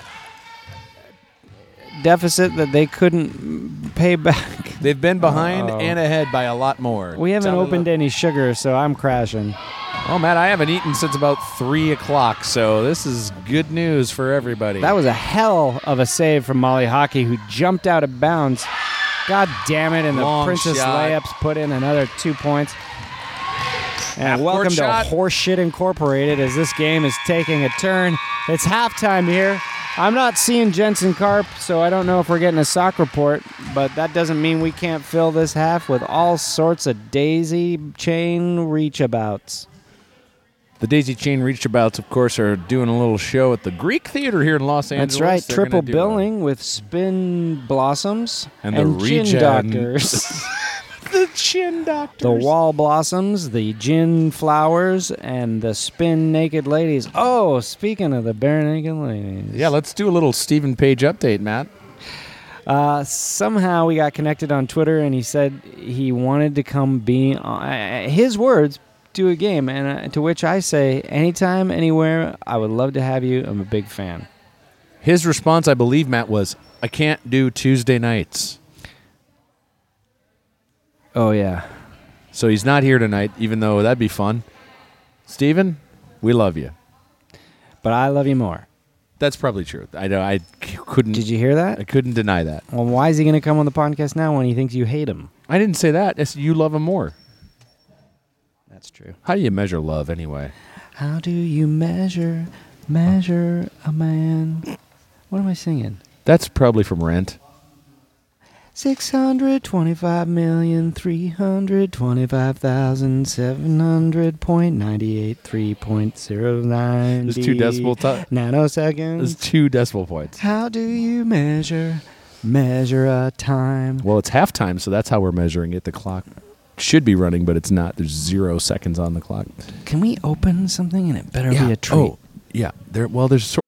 deficit that they couldn't pay back. They've been behind Uh-oh. and ahead by a lot more. We haven't Tally opened Le- any sugar, so I'm crashing. Oh, Matt, I haven't eaten since about three o'clock, so this is good news for everybody. That was a hell of a save from Molly Hockey, who jumped out of bounds. God damn it, and the Long Princess shot. Layups put in another two points. And Half-court welcome to shot. Horseshit Incorporated as this game is taking a turn. It's halftime here. I'm not seeing Jensen Karp, so I don't know if we're getting a sock report, but that doesn't mean we can't fill this half with all sorts of daisy chain reachabouts. The Daisy Chain Reachabouts, of course, are doing a little show at the Greek Theater here in Los Angeles. That's right, They're triple gonna do billing with Spin Blossoms And the Gin Regen- Doctors. a- the Chin Doctors. The Wall Blossoms, the Gin Flowers, and the Spin Naked Ladies. Oh, speaking of the Bare Naked Ladies. Yeah, let's do a little Stephen Page update, Matt. Uh, somehow we got connected on Twitter, and he said he wanted to come be, uh, his words, do a game. And uh, to which I say, anytime, anywhere, I would love to have you. I'm a big fan. His response, I believe, Matt, was, I can't do Tuesday nights. Oh, yeah. So he's not here tonight, even though that'd be fun. Stephen, we love you. But I love you more. That's probably true. I know. I c- couldn't. Did you hear that? I couldn't deny that. Well, why is he going to come on the podcast now when he thinks you hate him? I didn't say that. I said you love him more. That's true. How do you measure love anyway? How do you measure, measure a man? What am I singing? That's probably from Rent. Six hundred twenty-five million three hundred twenty-five thousand seven hundred point ninety-eight three point zero nine. There's two decimal ti- nanoseconds. There's two decimal points. How do you measure measure a time? Well, it's halftime, so that's how we're measuring it. The clock should be running, but it's not. There's zero seconds on the clock. Can we open something and it better be a treat? Oh, yeah. There. Well, there's. Sort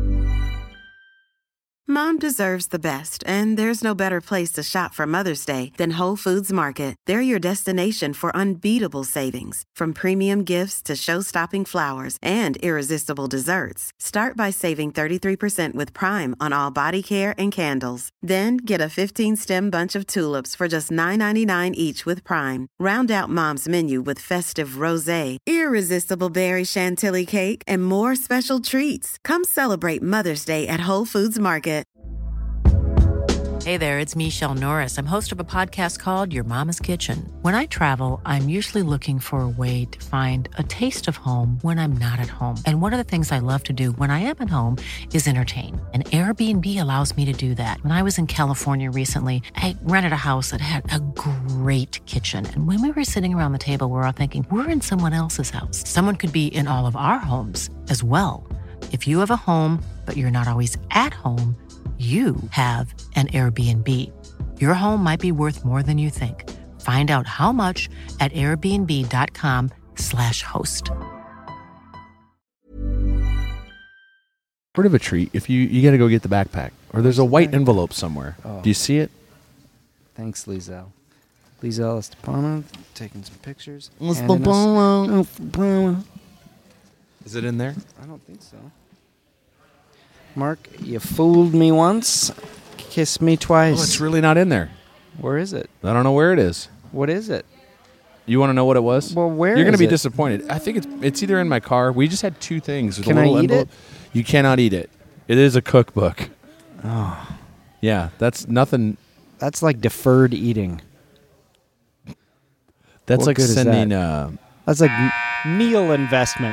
Mom deserves the best, and there's no better place to shop for Mother's Day than Whole Foods Market. They're your destination for unbeatable savings, from premium gifts to show-stopping flowers and irresistible desserts. Start by saving thirty-three percent with Prime on all body care and candles. Then get a fifteen-stem bunch of tulips for just nine ninety-nine each with Prime. Round out Mom's menu with festive rosé, irresistible berry chantilly cake, and more special treats. Come celebrate Mother's Day at Whole Foods Market. Hey there, it's Michelle Norris. I'm host of a podcast called Your Mama's Kitchen. When I travel, I'm usually looking for a way to find a taste of home when I'm not at home. And one of the things I love to do when I am at home is entertain. And Airbnb allows me to do that. When I was in California recently, I rented a house that had a great kitchen. And when we were sitting around the table, we were all thinking, we're in someone else's house. Someone could be in all of our homes as well. If you have a home, but you're not always at home, you have an Airbnb. Your home might be worth more than you think. Find out how much at airbnb.com slash host. Sort of a treat if you you got to go get the backpack, or there's a white envelope somewhere. Oh. Do you see it? Thanks, Lizelle. Lizelle Estepanov taking some pictures. Estepanov. Handing us- Is it in there? I don't think so. Mark, you fooled me once, kiss me twice. Oh, it's really not in there. Where is it? I don't know where it is. What is it? You want to know what it was? Well, where You're gonna is be it? disappointed. I think it's it's either in my car. We just had two things. With Can a I little eat envelope. it? You cannot eat it. It is a cookbook. Oh, Yeah, that's nothing. that's like deferred eating. That's What like good is sending that? uh, That's like m- meal investment.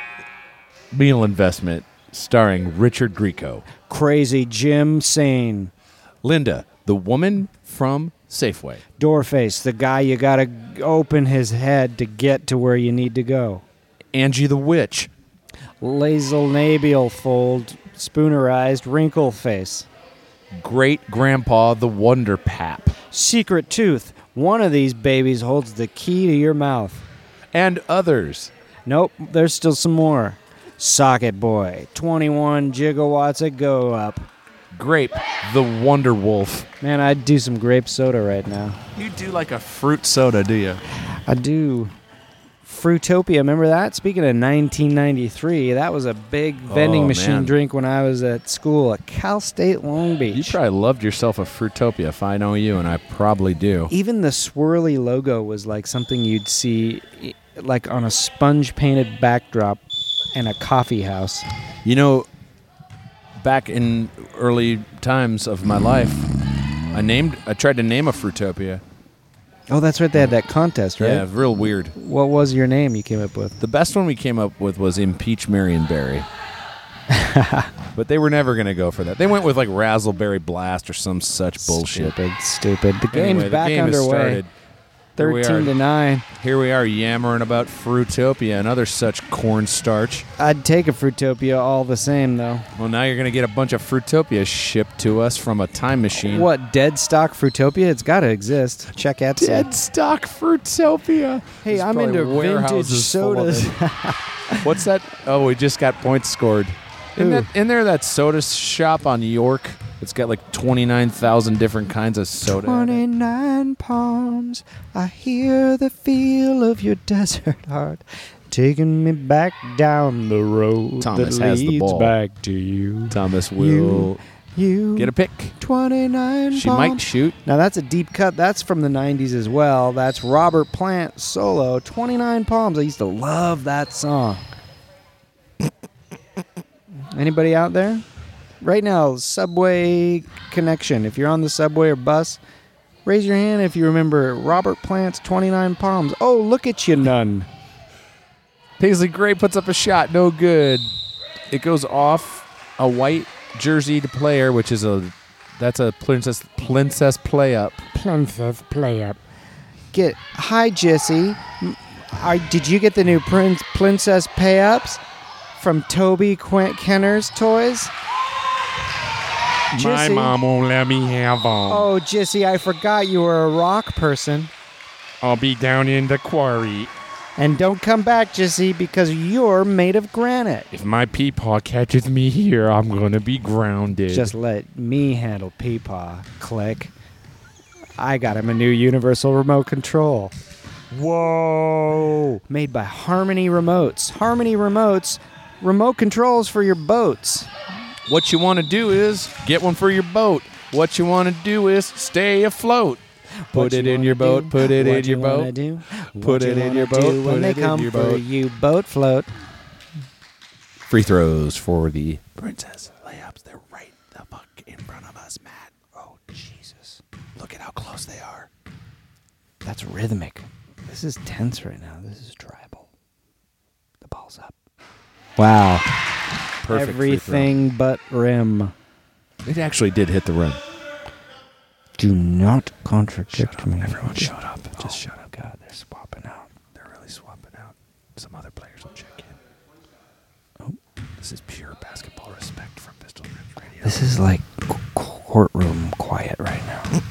Meal Investment, starring Richard Grieco. Crazy Jim Sane. Linda, the woman from Safeway. Doorface, the guy you gotta g- open his head to get to where you need to go. Angie the Witch. Lazel nabial fold, spoonerized wrinkle face. Great Grandpa the Wonder Pap. Secret tooth. One of these babies holds the key to your mouth. And others. Nope, there's still some more. Socket Boy, twenty-one gigawatts of go up. Grape the Wonder Wolf. Man, I'd do some grape soda right now. You do like a fruit soda, do you? I do. Fruitopia, remember that? Speaking of nineteen ninety-three, that was a big vending Oh, machine man. drink when I was at school at Cal State Long Beach. You probably loved yourself a Fruitopia, if I know you, and I probably do. Even the swirly logo was like something you'd see i- like on a sponge-painted backdrop in a coffee house. You know, back in early times of my life, I named, I tried to name a Fruitopia. Oh, that's right. They had that contest, right? Yeah, real weird. What was your name you came up with? The best one we came up with was Impeach Marionberry. But they were never going to go for that. They went with like Razzleberry Blast or some such bullshit. Stupid, stupid. The game's Anyway, the back game has underway. started. Here we Thirteen are. to nine. Here we are yammering about Fruitopia and other such cornstarch. I'd take a Fruitopia all the same, though. Well, now you're going to get a bunch of Fruitopia shipped to us from a time machine. What, dead stock Fruitopia? It's got to exist. Check Etsy. Dead stock Fruitopia. Hey, There's I'm probably into vintage warehouses full of sodas. it. What's that? Oh, we just got points scored. In, Who? that, in there, that soda shop on York. It's got like twenty-nine thousand different kinds of soda. in it. Twenty-nine palms. I hear the feel of your desert heart, taking me back down the road Thomas that has the leads ball. back to you. Thomas will You, you get a pick. twenty-nine She palms. might shoot. Now that's a deep cut. That's from the nineties as well. That's Robert Plant solo, twenty-nine Palms. I used to love that song. Anybody out there? Right now, subway connection. If you're on the subway or bus, raise your hand if you remember Robert Plant's twenty-nine Palms. Oh, look at you, none. Paisley Gray puts up a shot. No good. It goes off a white jerseyed player, which is a That's a princess princess play up. Princess play up. Get hi, Jesse. M- Are, did you get the new prince princess pay ups from Toby Qu- Kenner's Toys? My Jesse? mom won't let me have them. Oh, Jesse, I forgot you were a rock person. I'll be down in the quarry. And don't come back, Jesse, because you're made of granite. If my peepaw catches me here, I'm going to be grounded. Just let me handle Peepaw. Click. I got him a new universal remote control. Whoa! Made by Harmony Remotes. Harmony Remotes, remote controls for your boats. What you want to do is get one for your boat. What you want to do is stay afloat. What Put it you in wanna your boat. do, Put it what in your you wanna boat. do, Put what it you in your wanna boat. do Put when they it in come your for boat. you boat float. Free throws for the princess layups. They're right the fuck in front of us, Matt. Oh, Jesus. Look at how close they are. That's rhythmic. This is tense right now. This is tribal. The ball's up. Wow. Perfect free throw. Everything but rim. It actually did hit the rim. Do not contradict me. Everyone shut up. Just Oh, shut up. God, they're swapping out. They're really swapping out. Some other players will check in. Oh, this is pure basketball respect from Pistol Rims Radio. This is like c- courtroom quiet right now.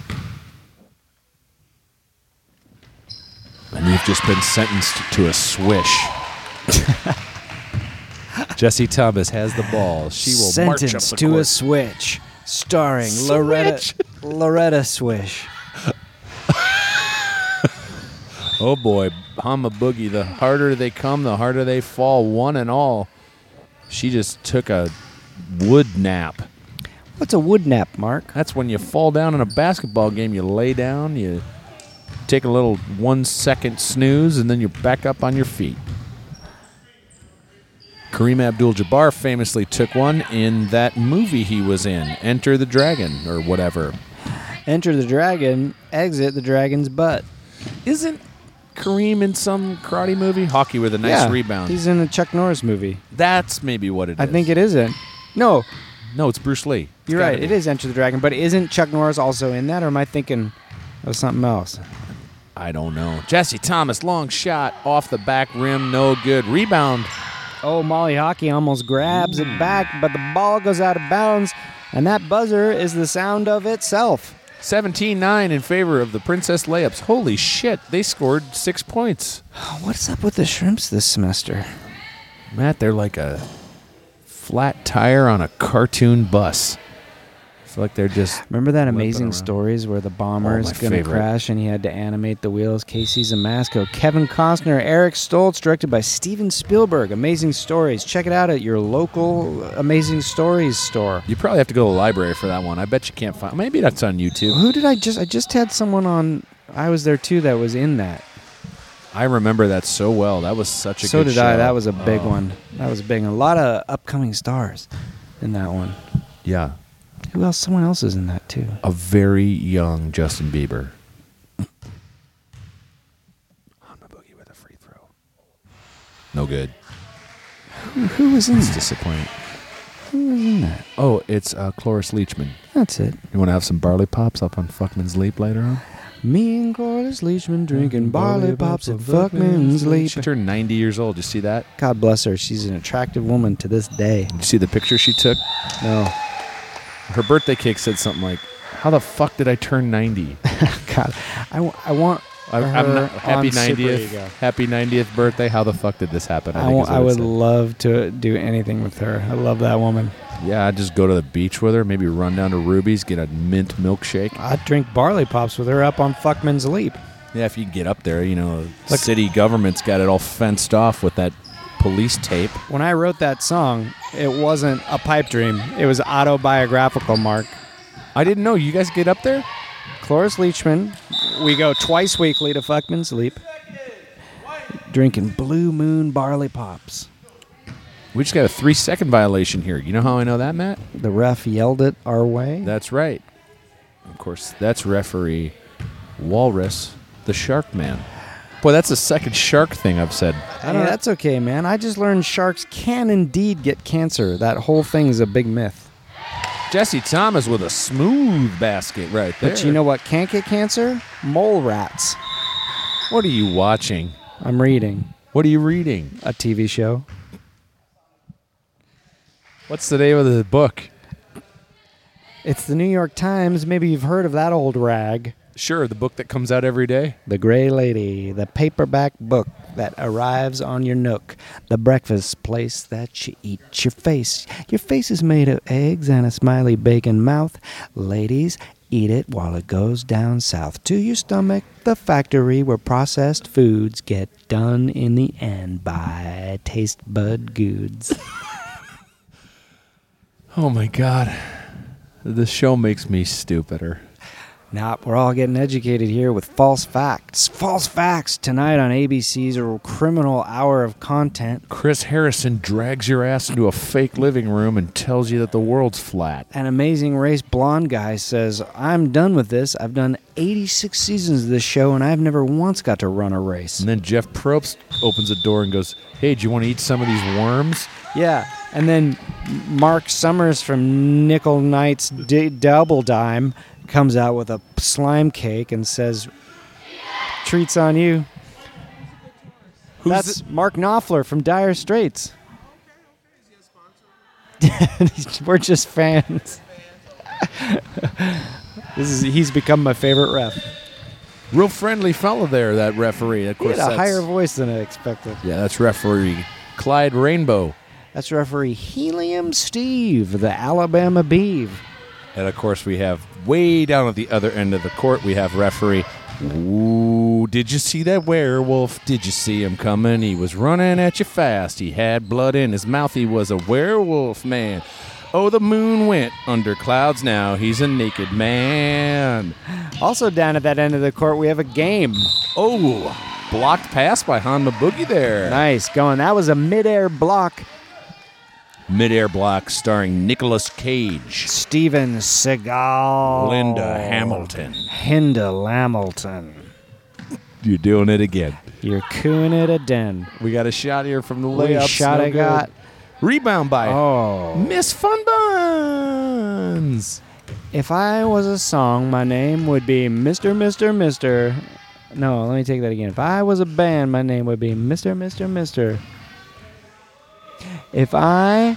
And you've just been sentenced to a swish. Jessie Thomas has the ball. She will march up Sentenced the to court. a switch, starring Loretta Loretta Swish. Oh boy, Hama Boogie. The harder they come, the harder they fall. One and all. She just took a wood nap. What's a wood nap, Mark? That's when you fall down in a basketball game. You lay down, you take a little one second snooze, and then you're back up on your feet. Kareem Abdul-Jabbar famously took one in that movie he was in, Enter the Dragon, or whatever. Enter the dragon, exit the dragon's butt. Isn't Kareem in some karate movie? Hockey with a nice yeah, rebound. He's in a Chuck Norris movie. That's maybe what it is. I think it isn't. No, No, it's Bruce Lee. It's you're gotta right. be. It is Enter the Dragon, but isn't Chuck Norris also in that, or am I thinking of something else? I don't know. Jessie Thomas, long shot off the back rim, no good. Rebound. Oh, Molly Hockey almost grabs it back, but the ball goes out of bounds, and that buzzer is the sound of itself. seventeen nine in favor of the Princess Layups. Holy shit, they scored six points. What's up with the Shrimps this semester? Matt, they're like a flat tire on a cartoon bus. I feel like they're just... Remember that limping Amazing around. Stories where the bomber's Oh, my going to favorite. crash and he had to animate the wheels? Casey Zamasco, Kevin Costner, Eric Stoltz, directed by Steven Spielberg. Amazing Stories. Check it out at your local Amazing Stories store. You probably have to go to the library for that one. I bet you can't find... Maybe that's on YouTube. Who did I just... I just had someone on... I was there too that was in that. I remember that so well. That was such a So good did show. I. That was a big Oh, one. That was a big one. A lot of upcoming stars in that one. Yeah. Who else? Someone else is in that too. A very young Justin Bieber. On the boogie with a free throw. No good. Who, who was in It's that? disappointing. Who was in that? Oh, it's uh, Cloris Leachman. That's it. You want to have some barley pops up on Fuckman's Leap later on? Me and Cloris Leachman drinking barley pops at Fuckman's Leap. She turned ninety years old. You see that? God bless her. She's an attractive woman to this day. Did you see the picture she took? No. Her birthday cake said something like, "How the fuck did I turn ninety?" God. I, w- I want I, her I'm not, happy on Super ninetieth. Ego. Happy ninetieth birthday. How the fuck did this happen? I, think w- is what I it would said. love to do anything with her. I love that woman. Yeah, I'd just go to the beach with her, maybe run down to Ruby's, get a mint milkshake. I'd drink barley pops with her up on Fuckman's Leap. Yeah, if you get up there, you know, the Look- city government's got it all fenced off with that police tape. When I wrote that song, it wasn't a pipe dream. It was autobiographical, Mark. I didn't know. You guys get up there? Cloris Leachman, we go twice weekly to Fuckman's Leap, drinking Blue Moon barley pops. We just got a three-second violation here. You know how I know that, Matt? The ref yelled it our way. That's right. Of course, that's referee Walrus, the Shark Man. Boy, that's the second shark thing I've said. I don't know. That's okay, man. I just learned sharks can indeed get cancer. That whole thing is a big myth. Jesse Thomas with a smooth basket right there. But you know what can't get cancer? Mole rats. What are you watching? I'm reading What are you reading? a T V show. What's the name of the book? It's the New York Times. Maybe you've heard of that old rag. Sure, the book that comes out every day. The Gray Lady, the paperback book that arrives on your nook. The breakfast place that you eat your face. Your face is made of eggs and a smiley bacon mouth. Ladies, eat it while it goes down south to your stomach, the factory where processed foods get done in the end by Taste Bud Goods. Oh my God. The show makes me stupider. Now, we're all getting educated here with false facts. False facts tonight on A B C's criminal hour of content. Chris Harrison drags your ass into a fake living room and tells you that the world's flat. An Amazing Race blonde guy says, I'm done with this. I've done eighty-six seasons of this show, and I've never once got to run a race. And then Jeff Probst opens the door and goes, hey, do you want to eat some of these worms? Yeah, and then Mark Summers from Nickel Knight's D- Double Dime comes out with a slime cake and says, treats on you. Who's That's Mark Knopfler from Dire Straits. We're just fans. This is he's become my favorite ref. Real friendly fella there, that referee. Of He course, had a that's- higher voice than I expected. Yeah, that's referee Clyde Rainbow. That's referee Helium Steve, the Alabama Beeve. And of course, we have way down at the other end of the court, we have referee. Ooh, did you see that werewolf? Did you see him coming? He was running at you fast. He had blood in his mouth. He was a werewolf man. Oh, the moon went under clouds now. He's a naked man. Also down at that end of the court, we have a game. Oh, blocked pass by Hanma Boogie there. Nice going. That was a midair block. Midair block starring Nicolas Cage. Steven Seagal. Linda Hamilton. Hinda Lamilton. You're doing it again. You're cooing it a den. We got a shot here from the What layup. shot no I good. got? Rebound by Oh. Miss Fun Buns. If I was a song, my name would be Mister Mister Mister No, let me take that again. If I was a band, my name would be Mister Mister Mister If I...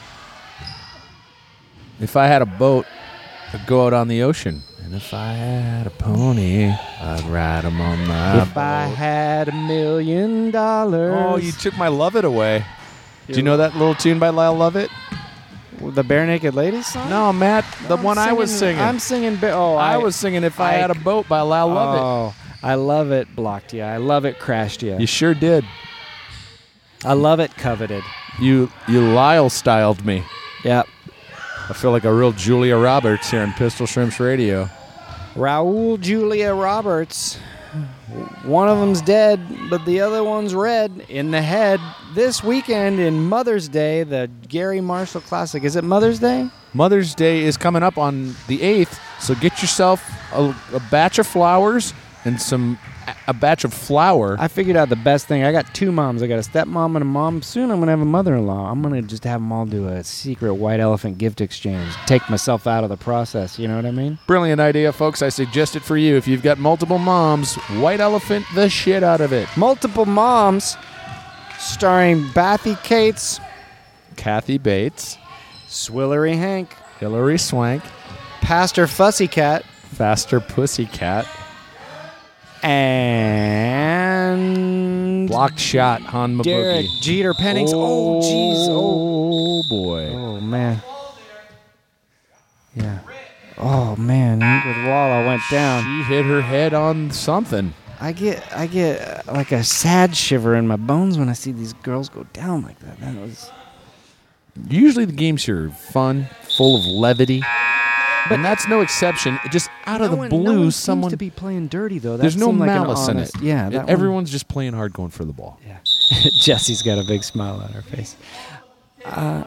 If I had a boat, I'd go out on the ocean. And if I had a pony, I'd ride him on my If boat. I had a million dollars... Oh, you took my Love It away. Do you know that little tune by Lyle Lovett? The Bare Naked Ladies song? No, Matt, the I'm one I was singing. I'm singing... Ba- oh, I, I was singing If I, I- Had a Boat by Lyle Lovett. Oh, I love it blocked you. I love it crashed you. You sure did. I love it coveted. You you Lyle styled me. Yep. I feel like a real Julia Roberts here on Pistol Shrimps Radio. Raul Julia Roberts. One of them's dead, but the other one's red in the head. This weekend in Mother's Day, the Gary Marshall Classic. Is it Mother's Day? Mother's Day is coming up on the eighth, so get yourself a, a batch of flowers and some a batch of flour. I figured out the best thing. I got two moms. I got a stepmom and a mom. Soon I'm going to have a mother-in-law. I'm going to just have them all do a secret white elephant gift exchange. Take myself out of the process. You know what I mean? Brilliant idea, folks. I suggest it for you. If you've got multiple moms, white elephant the shit out of it. Multiple Moms, starring Bathy Cates, Kathy Bates, Swillery Hank, Hillary Swank, Pastor Fussy Cat, Faster Pussycat, and Blocked Shot, Han Derek Maboogie. Jeter Pennings. Oh, jeez. Oh. Oh, boy. oh, man. Yeah. Oh, man. Ingrid Walla went down. She hit her head on something. I get, I get uh, like a sad shiver in my bones when I see these girls go down like that. That was. Usually the games here are fun, full of levity. But and that's no exception. Just out of No the one- blue, no one someone. seems to be playing dirty though. That there's no seemed like an malice in it. honest- Yeah, that one- Everyone's just playing hard, going for the ball. Yeah. Jessie's got a big smile on her face. Well,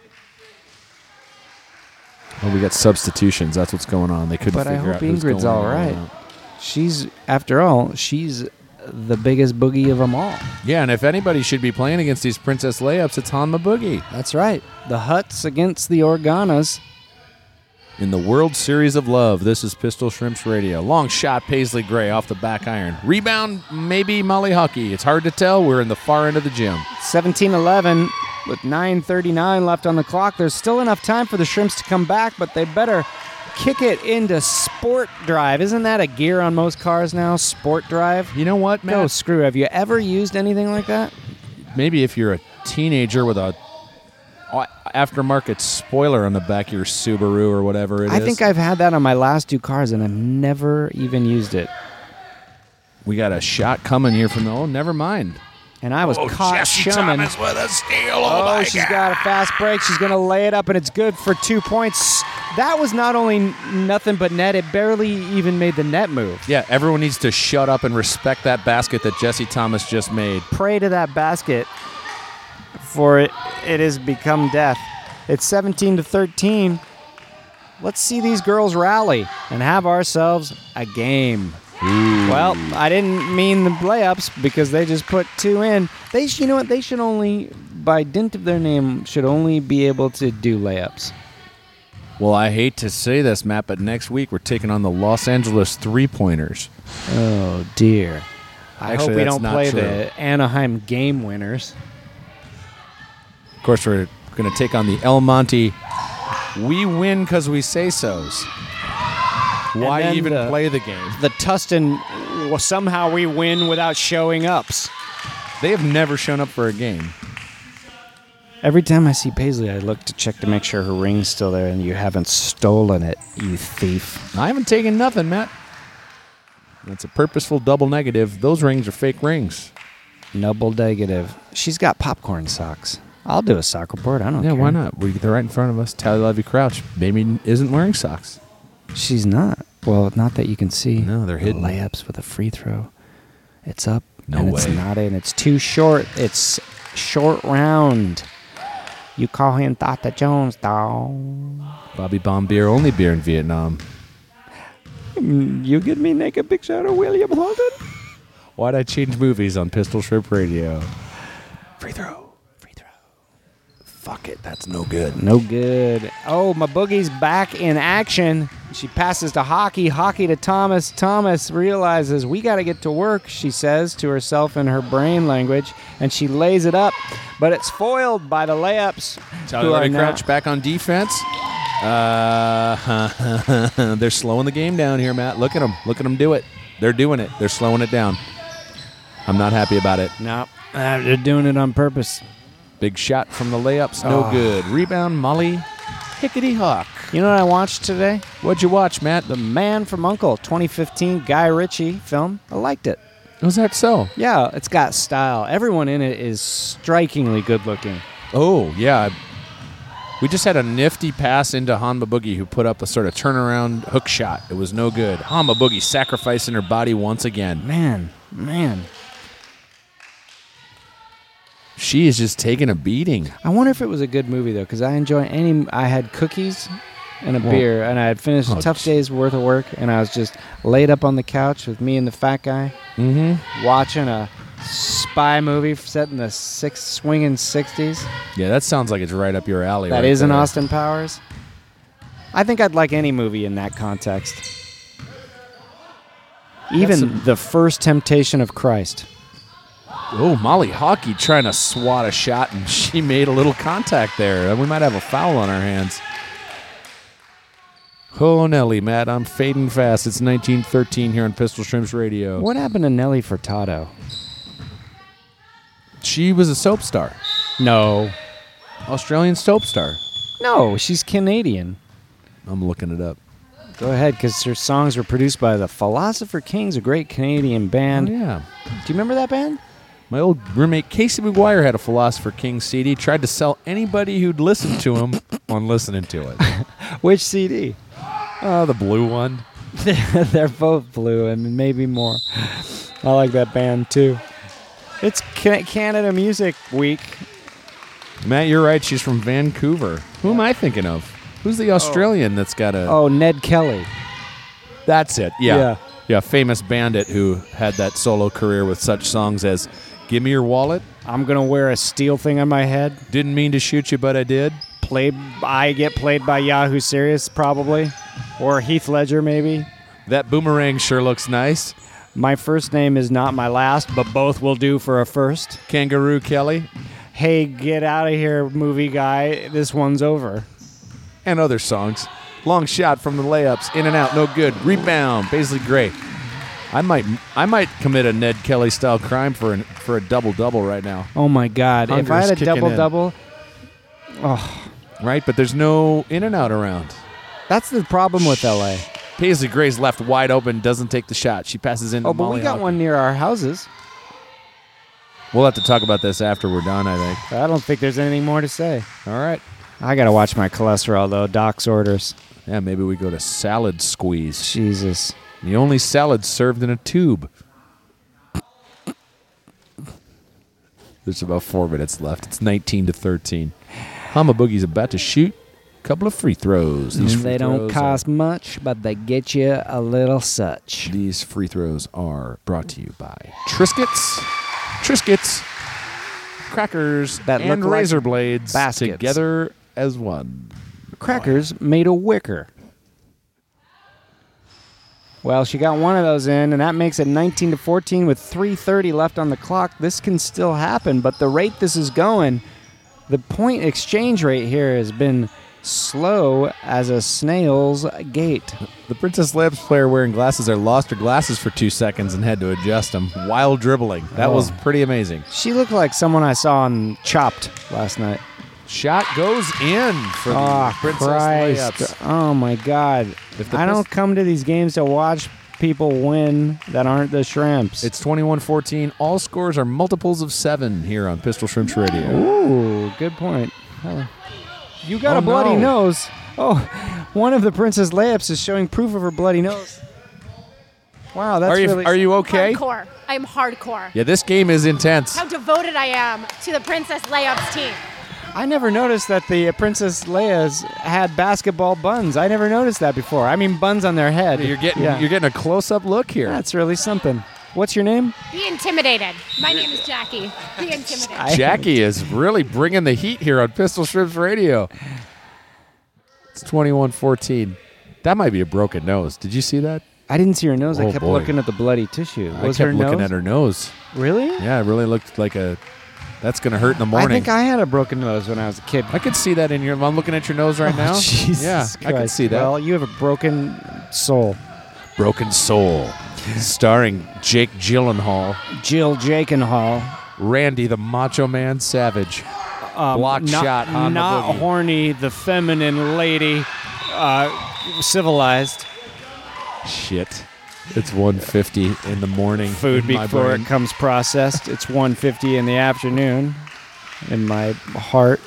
we got substitutions. That's what's going on. They couldn't But I figure hope out who's Ingrid's going all in and right. out. She's, after all, she's the biggest boogie of them all. Yeah, and if anybody should be playing against these princess layups, it's Hanma Boogie. That's right. The Huts against the Organas. in the World Series of Love. This is Pistol Shrimps Radio. Long shot, Paisley Gray off the back iron. Rebound, maybe Molly Hockey. It's hard to tell. We're in the far end of the gym. seventeen eleven with nine thirty-nine left on the clock. There's still enough time for the Shrimps to come back, but they better kick it into Sport Drive. Isn't that a gear on most cars now? Sport Drive? You know what, Matt? Go screw. Have you ever used anything like that? Maybe if you're a teenager with a aftermarket spoiler on the back of your Subaru or whatever it I is. think I've had that on my last two cars, and I've never even used it. We got a shot coming here from the... Oh, never mind. And I was oh, caught Jesse chumming. Thomas with a steal. Oh, Oh, my she's God. got a fast break. She's going to lay it up, and it's good for two points. That was not only nothing but net, it barely even made the net move. Yeah, everyone needs to shut up and respect that basket that Jesse Thomas just made. Pray to that basket, for it, it has become death. It's seventeen to thirteen. Let's see these girls rally and have ourselves a game. Ooh. Well, I didn't mean the layups because they just put two in. They, sh- you know what? They should only, by dint of their name, should only be able to do layups. Well, I hate to say this, Matt, but next week we're taking on the Los Angeles three-pointers. Oh dear! I Actually, hope we that's don't not play true. the Anaheim game winners. Of course, we're going to take on the El Monte we win because we say so's. Why then even the- play the game? The Tustin, well, somehow we win without showing ups. They have never shown up for a game. Every time I see Paisley, I look to check to make sure her ring's still there, and you haven't stolen it, you thief. I haven't taken nothing, Matt. That's a purposeful double negative. Those rings are fake rings. Double negative. She's got popcorn socks. I'll do a sock report. I don't Yeah, care. why not? We, they're right in front of us. Tally Levy Crouch maybe isn't wearing socks. She's not. Well, not that you can see. No, they're hidden. Layups with a free throw. It's up. No and it's way. not in. It's too short. It's short round. You call him Tata Jones, dog. Bobby Bomb beer, only beer in Vietnam. You get me naked picture of William Holden? Why'd I change movies on Pistol Shrimp Radio? Free throw. Free throw. Fuck it, that's no good. No good. Oh, my boogie's back in action. She passes to Hockey. Hockey to Thomas. Thomas realizes we got to get to work, she says to herself in her brain language, and she lays it up. But it's foiled by the layups. Tally who are Levy now- Crouch back on defense. Uh, they're slowing the game down here, Matt. Look at them. Look at them do it. They're doing it. They're slowing it down. I'm not happy about it. No, uh, they're doing it on purpose. Big shot from the layups. No Oh. good. Rebound, Molly Hickety Hawk. You know what I watched today? What'd you watch, Matt? The Man from U N C L E, twenty fifteen Guy Ritchie film. I liked it. Was that so? Yeah, it's got style. Everyone in it is strikingly good looking. Oh, yeah. We just had a nifty pass into Hanma Boogie, who put up a sort of turnaround hook shot. It was no good. Hanma Boogie sacrificing her body once again. Man, man. She is just taking a beating. I wonder if it was a good movie though, because I enjoy any. I had cookies and a Well, beer, and I had finished oh, a tough gee. day's worth of work, and I was just laid up on the couch with me and the fat guy Mm-hmm. watching a spy movie set in the six swinging sixties. Yeah, that sounds like it's right up your alley. That right isn't there. Austin Powers. I think I'd like any movie in that context. Even some- The First Temptation of Christ. Oh, Molly Hockey trying to swat a shot, and she made a little contact there. We might have a foul on our hands. Oh, Nelly, Matt, I'm fading fast. It's nineteen thirteen here on Pistol Shrimps Radio. What happened to Nelly Furtado? She was a soap star. No. Australian soap star. No, she's Canadian. I'm looking it up. Go ahead, because her songs were produced by the Philosopher Kings, a great Canadian band. Oh, yeah. Do you remember that band? My old roommate Casey McGuire had a Philosopher King C D. Tried to sell anybody who'd listen to him on listening to it. Which C D? Oh, the blue one. They're both blue and maybe more. I like that band too. It's Ca- Canada Music Week. Matt, you're right. She's from Vancouver. Who am I thinking of? Who's the Australian that's got a... Oh, Ned Kelly. That's it. Yeah. Yeah. yeah. famous bandit who had that solo career with such songs as Give Me Your Wallet, I'm going to wear a steel thing on my head. Didn't Mean to Shoot You, But I Did. played. I get played by Yahoo Serious probably, or Heath Ledger maybe. That boomerang sure looks nice. My first name is not my last, but both will do for a first. Kangaroo Kelly. Hey, get out of here, movie guy. This one's over. And other songs. Long shot from the layups. In and out. No good. Rebound. Paisley Gray. I might I might commit a Ned Kelly style crime for an, for a double double right now. Oh my God! Hunger's if I had a kicking double in. double, oh, Right, but there's no in and out around. that's the problem with L A. Paisley Gray's left wide open, doesn't take the shot. She passes in. Oh, to but Molly we got Hawkins. one near our houses. We'll have to talk about this after we're done, I think. I don't think there's anything more to say. All right. I gotta watch my cholesterol though. Doc's orders. Yeah, maybe we go to salad squeeze. Jesus. The only salad served in a tube. There's about four minutes left. It's nineteen to thirteen. Hama Boogie's about to shoot a couple of free throws. These free They don't throws cost Are, much, but they get you a little such. these free throws are brought to you by Triscuits, Triscuits, crackers, That and look like razor blades baskets. together as one. Crackers made of wicker. Well, she got one of those in, and that makes it nineteen to fourteen with three thirty left on the clock. This can still happen, but the rate this is going, the point exchange rate here has been slow as a snail's gait. The Princess Labs player wearing glasses there lost her glasses for two seconds and had to adjust them while dribbling. That Oh. was pretty amazing. She looked like someone I saw on Chopped last night. Shot goes in for the Oh, Princess Christ. Layups. Oh, my God. If the I don't Pist- come to these games to watch people win that aren't the Shrimps. It's twenty-one fourteen. All scores are multiples of seven here on Pistol Shrimps Radio. Ooh, good point. Oh. You got Oh, a bloody no. nose. Oh, one of the Princess Layups is showing proof of her bloody nose. Wow, that's Are you really... are you okay? Hardcore. I'm hardcore. Yeah, this game is intense. How devoted I am to the Princess Layups team. I never noticed that the uh, Princess Leia's had basketball buns. I never noticed that before. I mean, buns on their head. You're getting Yeah. you're getting a close-up look here. That's really something. What's your name? Be intimidated. My name is Jackie. Be intimidated. I- Jackie is really bringing the heat here on Pistol Shrimps Radio. It's twenty-one fourteen. That might be a broken nose. Did you see that? I didn't see her nose. Oh, I kept boy. looking at the bloody tissue. I Was kept her looking nose? at her nose. Really? Yeah, it really looked like a. That's gonna hurt in the morning. I think I had a broken nose when I was a kid. I could see that in your. I'm looking at your nose right now. Oh, Jesus yeah, I can Christ. see that. Well, you have a broken soul. Broken Soul, starring Jake Gyllenhaal, Jill Jakenhall. Randy the Macho Man Savage. Um, Block not, shot on the Not boogie. horny, the feminine lady, uh, civilized. Shit. It's one fifty in the morning. Food in my before brain. it comes processed. It's one fifty in the afternoon in my heart.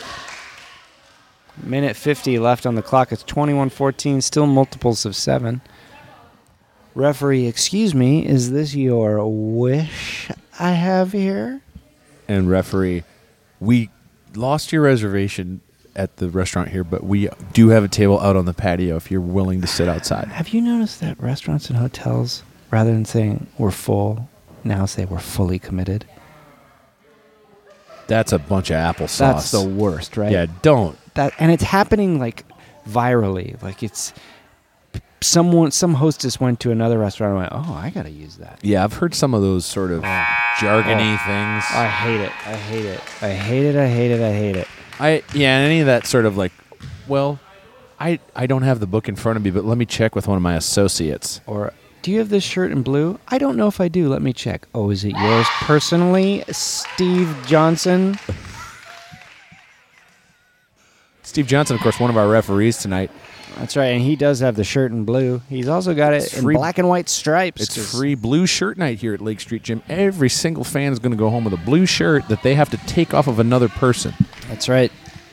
Minute fifty left on the clock. It's twenty-one fourteen, still multiples of seven. Referee, excuse me, is this your wish I have here? And referee, we lost your reservation at the restaurant here, but we do have a table out on the patio if you're willing to sit outside. Have you noticed that restaurants and hotels, rather than saying we're full, now say we're fully committed? That's a bunch of applesauce. That's the worst, right? Yeah, don't. That, and it's happening like virally. Like it's someone, some hostess went to another restaurant and went, "Oh, I gotta use that." Yeah, I've heard some of those sort of jargony things. I hate it. I hate it. I hate it. I hate it. I hate it. I yeah, any of that sort of like, well, I I don't have the book in front of me, but let me check with one of my associates. Or, do you have this shirt in blue? I don't know if I do. Let me check. Oh, is it yours personally, Steve Johnson? Steve Johnson, of course, one of our referees tonight. That's right, and he does have the shirt in blue. He's also got it It's in free- black and white stripes. It's 'cause- free blue shirt night here at Lake Street Gym. Every single fan is going to go home with a blue shirt that they have to take off of another person. That's right.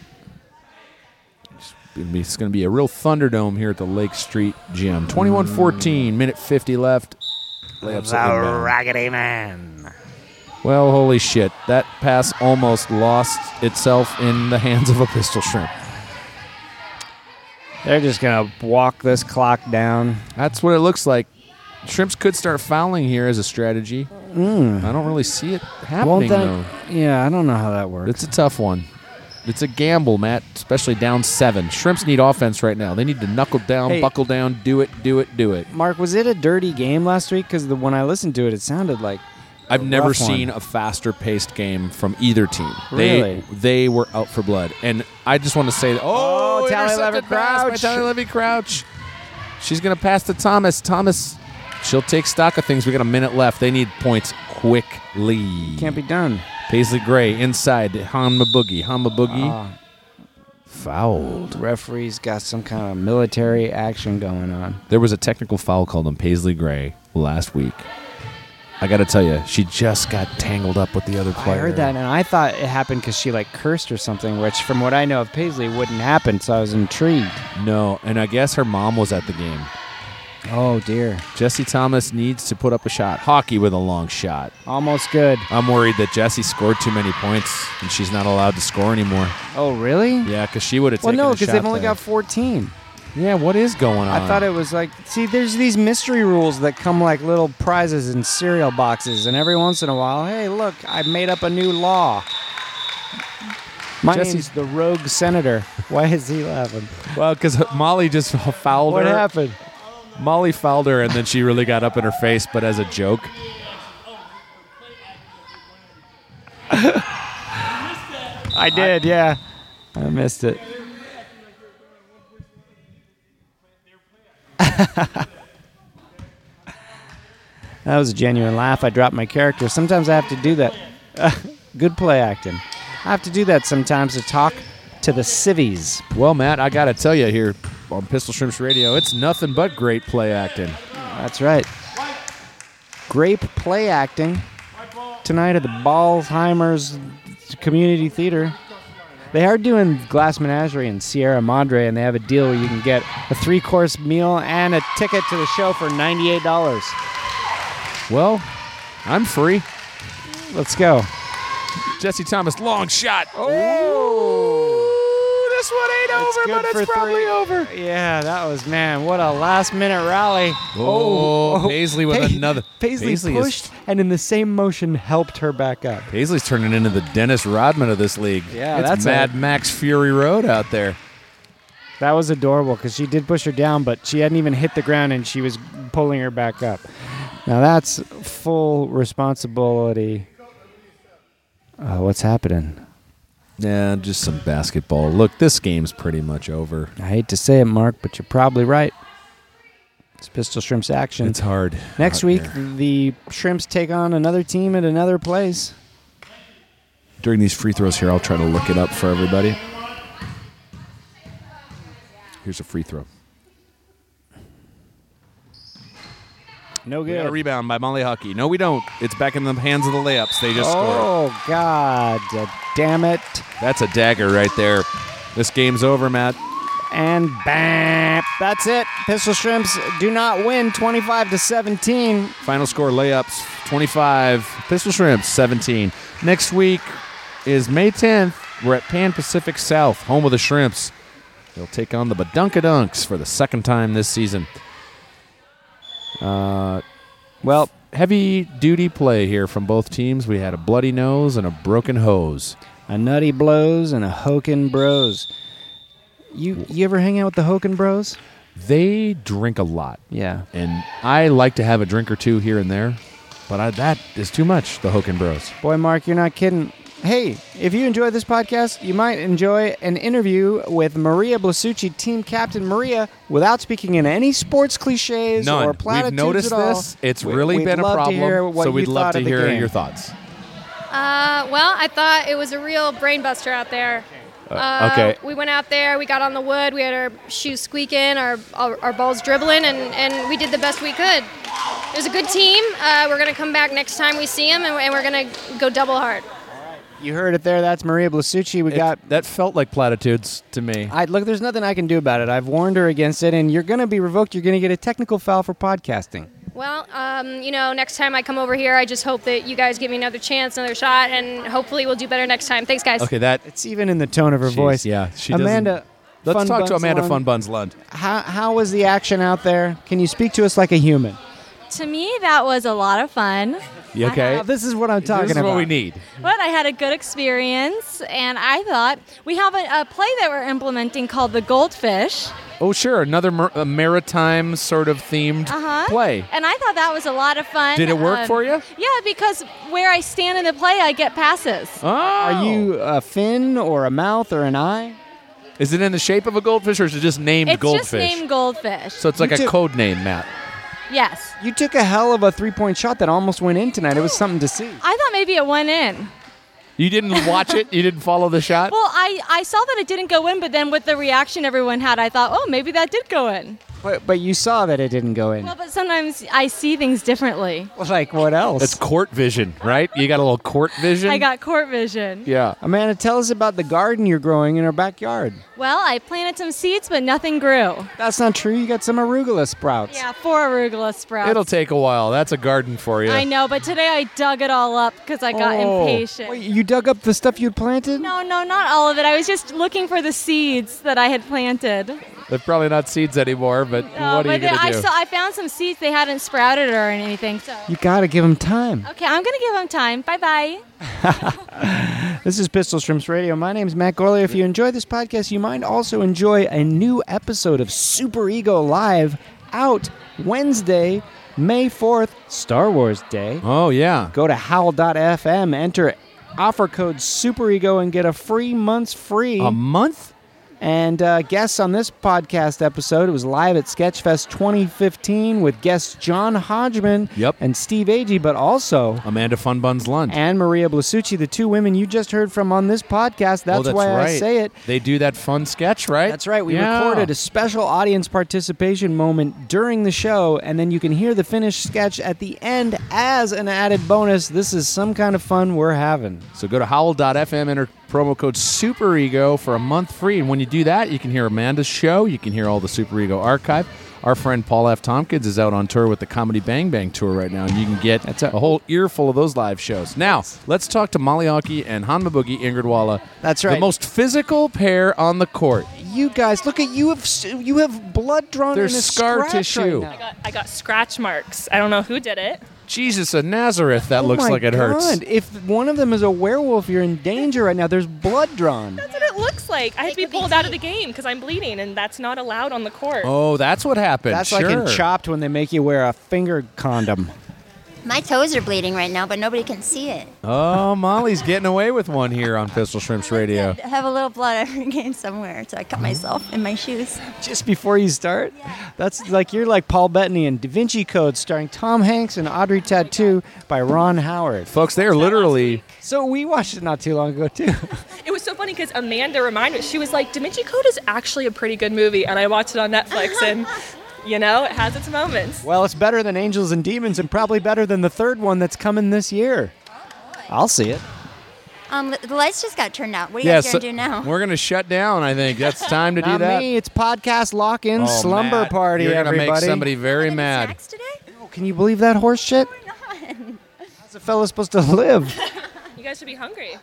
It's going to be a real Thunderdome here at the Lake Street Gym. twenty-one fourteen, minute fifty left. Layups at inbound. Raggedy Man. Well, holy shit. That pass almost lost itself in the hands of a pistol shrimp. They're just going to walk this clock down. That's what it looks like. Shrimps could start fouling here as a strategy. I don't really see it happening, Won't that, though. yeah, I don't know how that works. It's a tough one. It's a gamble, Matt, especially down seven. Shrimps need offense right now. They need to knuckle down, Hey. buckle down, do it, do it, do it. Mark, was it a dirty game last week? Because when I listened to it, it sounded like I've a never rough one. seen a faster-paced game from either team. Really? They they were out for blood. And I just want to say, oh, Oh, Tally intercepted Levy pass by Crouch. Tally Levy Crouch. She's going to pass to Thomas. Thomas, she'll take stock of things. We got a minute left. They need points quickly. can't be done. Paisley Gray inside. Hanma Boogie. Hanma Boogie. Ah. Fouled. Referee's got some kind of military action going on. There was a technical foul called on Paisley Gray last week. I got to tell you, she just got tangled up with the other I player. heard that, and I thought it happened because she like cursed or something, which, from what I know of Paisley, wouldn't happen. So I was intrigued. No, and I guess her mom was at the game. Oh dear, Jesse Thomas needs to put up a shot. Hockey with a long shot. almost good. I'm worried that Jesse scored too many points and she's not allowed to score anymore. Oh really? Yeah, because she would have Well, taken no, a because shot they've only there. got fourteen. Yeah, what is going on? I thought it was like, see, there's these mystery rules that come like little prizes in cereal boxes, and every once in a while, hey, look, I made up a new law. My Jesse's- name's the Rogue Senator. Why is he laughing? Well, because Molly just fouled What her. happened? Molly fouled her, and then she really got up in her face, but as a joke. I did, yeah. I missed it. That was a genuine laugh. I dropped my character. Sometimes I have to do that. Good play acting. I have to do that sometimes to talk to the civvies. Well, Matt, I got to tell you here on Pistol Shrimps Radio, it's nothing but great play acting. That's right. Grape play acting tonight at the Ballheimers Community Theater. They are doing Glass Menagerie in Sierra Madre, and they have a deal where you can get a three-course meal and a ticket to the show for ninety-eight dollars. Well, I'm free. Let's go. Jesse Thomas, long shot. Oh! This one ain't It's over, good but for it's probably three. over. Yeah, that was, man, what a last-minute rally. Oh, Paisley with Pa- another. Paisley, Paisley is- pushed and in the same motion helped her back up. Paisley's turning into the Dennis Rodman of this league. Yeah, it's that's Mad a- Max Fury Road out there. That was adorable because she did push her down, but she hadn't even hit the ground and she was pulling her back up. Now that's full responsibility. Uh, what's happening? Yeah, just some basketball. Look, this game's pretty much over. I hate to say it, Mark, but you're probably right. It's Pistol Shrimps action. It's hard. Next out week, here. the Shrimps take on another team at another place. During these free throws here, I'll try to look it up for everybody. Here's a free throw. No We got a good. rebound by Molly Hockey. No, we don't. It's back in the hands of the layups. They just scored. Oh, God damn it. That's a dagger right there. This game's over, Matt. And bam. That's it. Pistol Shrimps do not win twenty-five to seventeen. Final score layups twenty-five. Pistol Shrimps seventeen. Next week is May tenth. We're at Pan Pacific South, home of the Shrimps. They'll take on the Badunkadunks for the second time this season. Uh, well, heavy duty play here from both teams. We had a bloody nose and a broken hose. A Nutty Blows and a Hoken Bros. You you ever hang out with the Hoken Bros? They drink a lot, Yeah. and I like to have a drink or two here and there, but I, that is too much, the Hoken Bros. Boy, Mark, you're not kidding. Hey, if you enjoy this podcast, you might enjoy an interview with Maria Blasucci, team captain Maria, without speaking in any sports cliches None. or We've platitudes noticed at all. this. It's We- really we'd been a love problem, to hear what so you we'd love thought to of the hear game. your thoughts. Uh, well, I thought it was a real brain buster out there. Uh, okay. We went out there, we got on the wood, we had our shoes squeaking, our our, our balls dribbling, and, and we did the best we could. It was a good team. Uh, we're going to come back next time we see them, and, and we're going to go double hard. You heard it there. That's Maria Blasucci. We It- got. that felt like platitudes to me. I, look, there's nothing I can do about it. I've warned her against it, and you're going to be revoked. You're going to get a technical foul for podcasting. Well, um, you know, next time I come over here, I just hope that you guys give me another chance, another shot, and hopefully we'll do better next time. Thanks, guys. Okay, that. It's even in the tone of her Jeez, voice. yeah, she doesn't- Amanda. Let's Fun talk to Buns Amanda Lund. Fun Buns Lund. How, how was the action out there? Can you speak to us like a human? To me, that was a lot of fun. You okay? Now, this is what I'm talking This is about. what we need. But I had a good experience, and I thought we have a, a play that we're implementing called The Goldfish. Oh, sure. Another mar- a maritime sort of themed Uh-huh. play. And I thought that was a lot of fun. Did it work Um, for you? Yeah, because where I stand in the play, I get passes. Oh. Are you a fin or a mouth or an eye? Is it in the shape of a goldfish, or is it just named It's goldfish? just named Goldfish. So it's like You a took- code name, Matt. Yes. You took a hell of a three-point shot that almost went in tonight. It was something to see. I thought maybe it went in. You didn't watch it? You didn't follow the shot? Well, I, I saw that it didn't go in, but then with the reaction everyone had, I thought, oh, maybe that did go in. But, but you saw that it didn't go in. Well, but sometimes I see things differently. Like what else? It's court vision, right? You got a little court vision? I got court vision. Yeah. Amanda, tell us about the garden you're growing in our backyard. Well, I planted some seeds, but nothing grew. That's not true. You got some arugula sprouts. Yeah, four arugula sprouts. It'll take a while. That's a garden for you. I know, but today I dug it all up because I got Oh. impatient. Wait, you dug up the stuff you'd planted? No, no, not all of it. I was just looking for the seeds that I had planted. They're probably not seeds anymore, but No, what are but you going I to do? saw I found some seeds. They hadn't sprouted or anything. So You got to give them time. okay, I'm gonna give them time. Bye bye. This is Pistol Shrimps Radio. My name is Matt Gorley. If you enjoy this podcast, you might also enjoy a new episode of Super Ego Live out Wednesday, May fourth, Star Wars Day. Oh, yeah. Go to howl dot f m, enter offer code Super Ego, and get a free month's free. A month? And uh, guests on this podcast episode, it was live at Sketchfest twenty fifteen with guests John Hodgman Yep. and Steve Agee, but also Amanda Funbuns Lund. Anne Maria Blasucci, the two women you just heard from on this podcast. That's, oh, that's why right. I say it. They do that fun sketch, right? That's right. We Yeah. recorded a special audience participation moment during the show, and then you can hear the finished sketch at the end as an added bonus. This is some kind of fun we're having. So go to howl dot f m, enter promo code Super Ego for a month free. And when you do that, you can hear Amanda's show. You can hear all the Super Ego archive. Our friend Paul F. Tompkins is out on tour with the Comedy Bang Bang tour right now, and you can get That's a- a whole earful of those live shows. Now, let's talk to Molly Hockey and Hanma Boogie Ingrid Walla. That's right. The most physical pair on the court. You guys, look at you have s- you have blood drawn There's in a scar scratch tissue. right now. I got, I got scratch marks. I don't know who did it. Jesus of Nazareth, that Oh looks my like it hurts. God. If one of them is a werewolf, you're in danger right now. There's blood drawn. That's what it looks like. I had to be could be pulled out of the game because I'm bleeding, and that's not allowed on the court. Oh, that's what happened. That's sure. like in Chopped when they make you wear a finger condom. My toes are bleeding right now, but nobody can see it. Oh, Molly's getting away with one here on Pistol Shrimps Radio. I have a little blood every game somewhere, so I cut myself in my shoes. Just before you start? That's like you're like Paul Bettany in Da Vinci Code starring Tom Hanks and Audrey Tattoo by Ron Howard. Folks, they are literally... So we watched it not too long ago too. It was so funny because Amanda reminded me. She was like, Da Vinci Code is actually a pretty good movie, and I watched it on Netflix, and, you know, it has its moments. Well, it's better than Angels and Demons and probably better than the third one that's coming this year. I'll see it. Um, the lights just got turned out. What are you Yeah, guys so going to do now? we're going to shut down, I think. That's time to do Not that. me. It's podcast lock-in Oh, slumber Matt, party, You're gonna everybody. make somebody very Any mad. snacks today? Oh, can you believe that horse shit? How's a fella supposed to live? You guys should be hungry.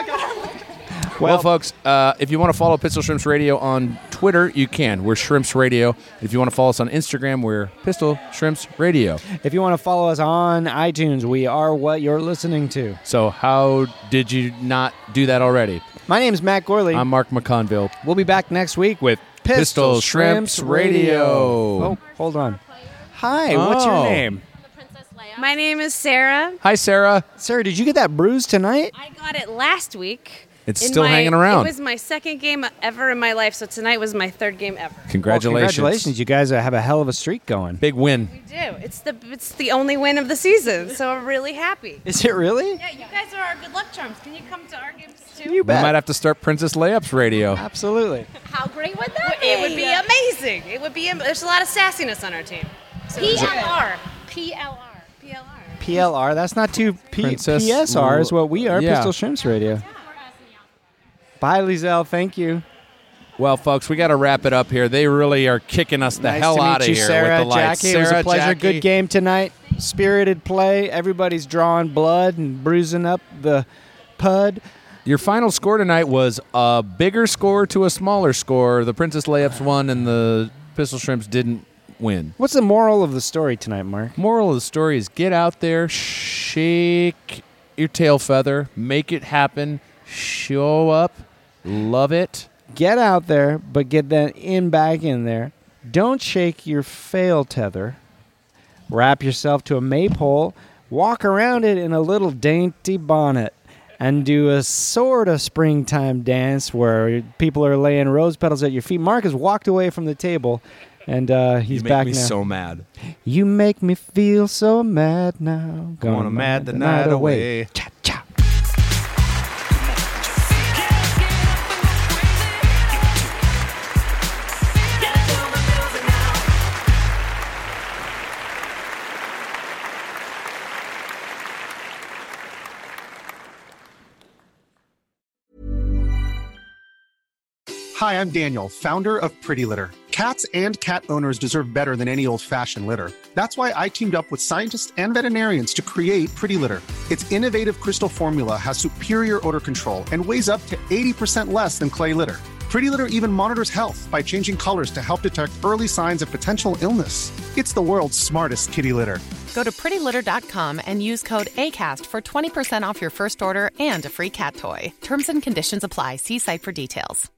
Well, folks, uh, if you want to follow Pistol Shrimps Radio on Twitter, you can. We're Shrimps Radio. If you want to follow us on Instagram, we're Pistol Shrimps Radio. If you want to follow us on iTunes, we are what you're listening to. So how did you not do that already? My name is Matt Gorley. I'm Mark McConville. We'll be back next week with Pistol, Pistol Shrimps Radio. Oh, hold on. Hi, what's your Oh. name? My name is Sarah. Hi, Sarah. Sarah, did you get that bruise tonight? I got it last week. It's In still my- hanging around. It was my second game ever in my life, so tonight was my third game ever. Congratulations. Well, congratulations. You guys uh, have a hell of a streak going. Big win. We do. It's the it's the only win of the season, so I'm really happy. Is it really? Yeah, you guys are our good luck charms. Can you come to our games too? You We bet. might have to start Princess Layups Radio. Absolutely. How great would that be? It would be amazing. It would be. am- There's a lot of sassiness on our team. So P L R. P L R. P L R. P L R. That's not too P- Princess P S R is what we are. Yeah. Pistol Shrimps Radio. Bye, Lizelle. Thank you. Well, folks, we got to wrap it up here. They really are kicking us the nice hell to meet out of you, here Sarah, with the lights. Jackie. It was Sarah, a pleasure. Jackie. Good game tonight. Spirited play. Everybody's drawing blood and bruising up the pud. Your final score tonight was a bigger score to a smaller score. The Princess Layups won, and the Pistol Shrimps didn't win. What's the moral of the story tonight, Mark? Moral of the story is get out there, shake your tail feather, make it happen, show up, love it. Get out there, but get that in back in there. Don't shake your fail tether. Wrap yourself to a maypole, walk around it in a little dainty bonnet, and do a sort of springtime dance where people are laying rose petals at your feet. Mark has walked away from the table, and uh, he's you make back me now. so mad. You make me feel so mad now. Gonna, Gonna mad the night away. away. Cha, cha. Hi, I'm Daniel, founder of Pretty Litter. Cats and cat owners deserve better than any old-fashioned litter. That's why I teamed up with scientists and veterinarians to create Pretty Litter. Its innovative crystal formula has superior odor control and weighs up to eighty percent less than clay litter. Pretty Litter even monitors health by changing colors to help detect early signs of potential illness. It's the world's smartest kitty litter. Go to pretty litter dot com and use code ACAST for twenty percent off your first order and a free cat toy. Terms and conditions apply. See site for details.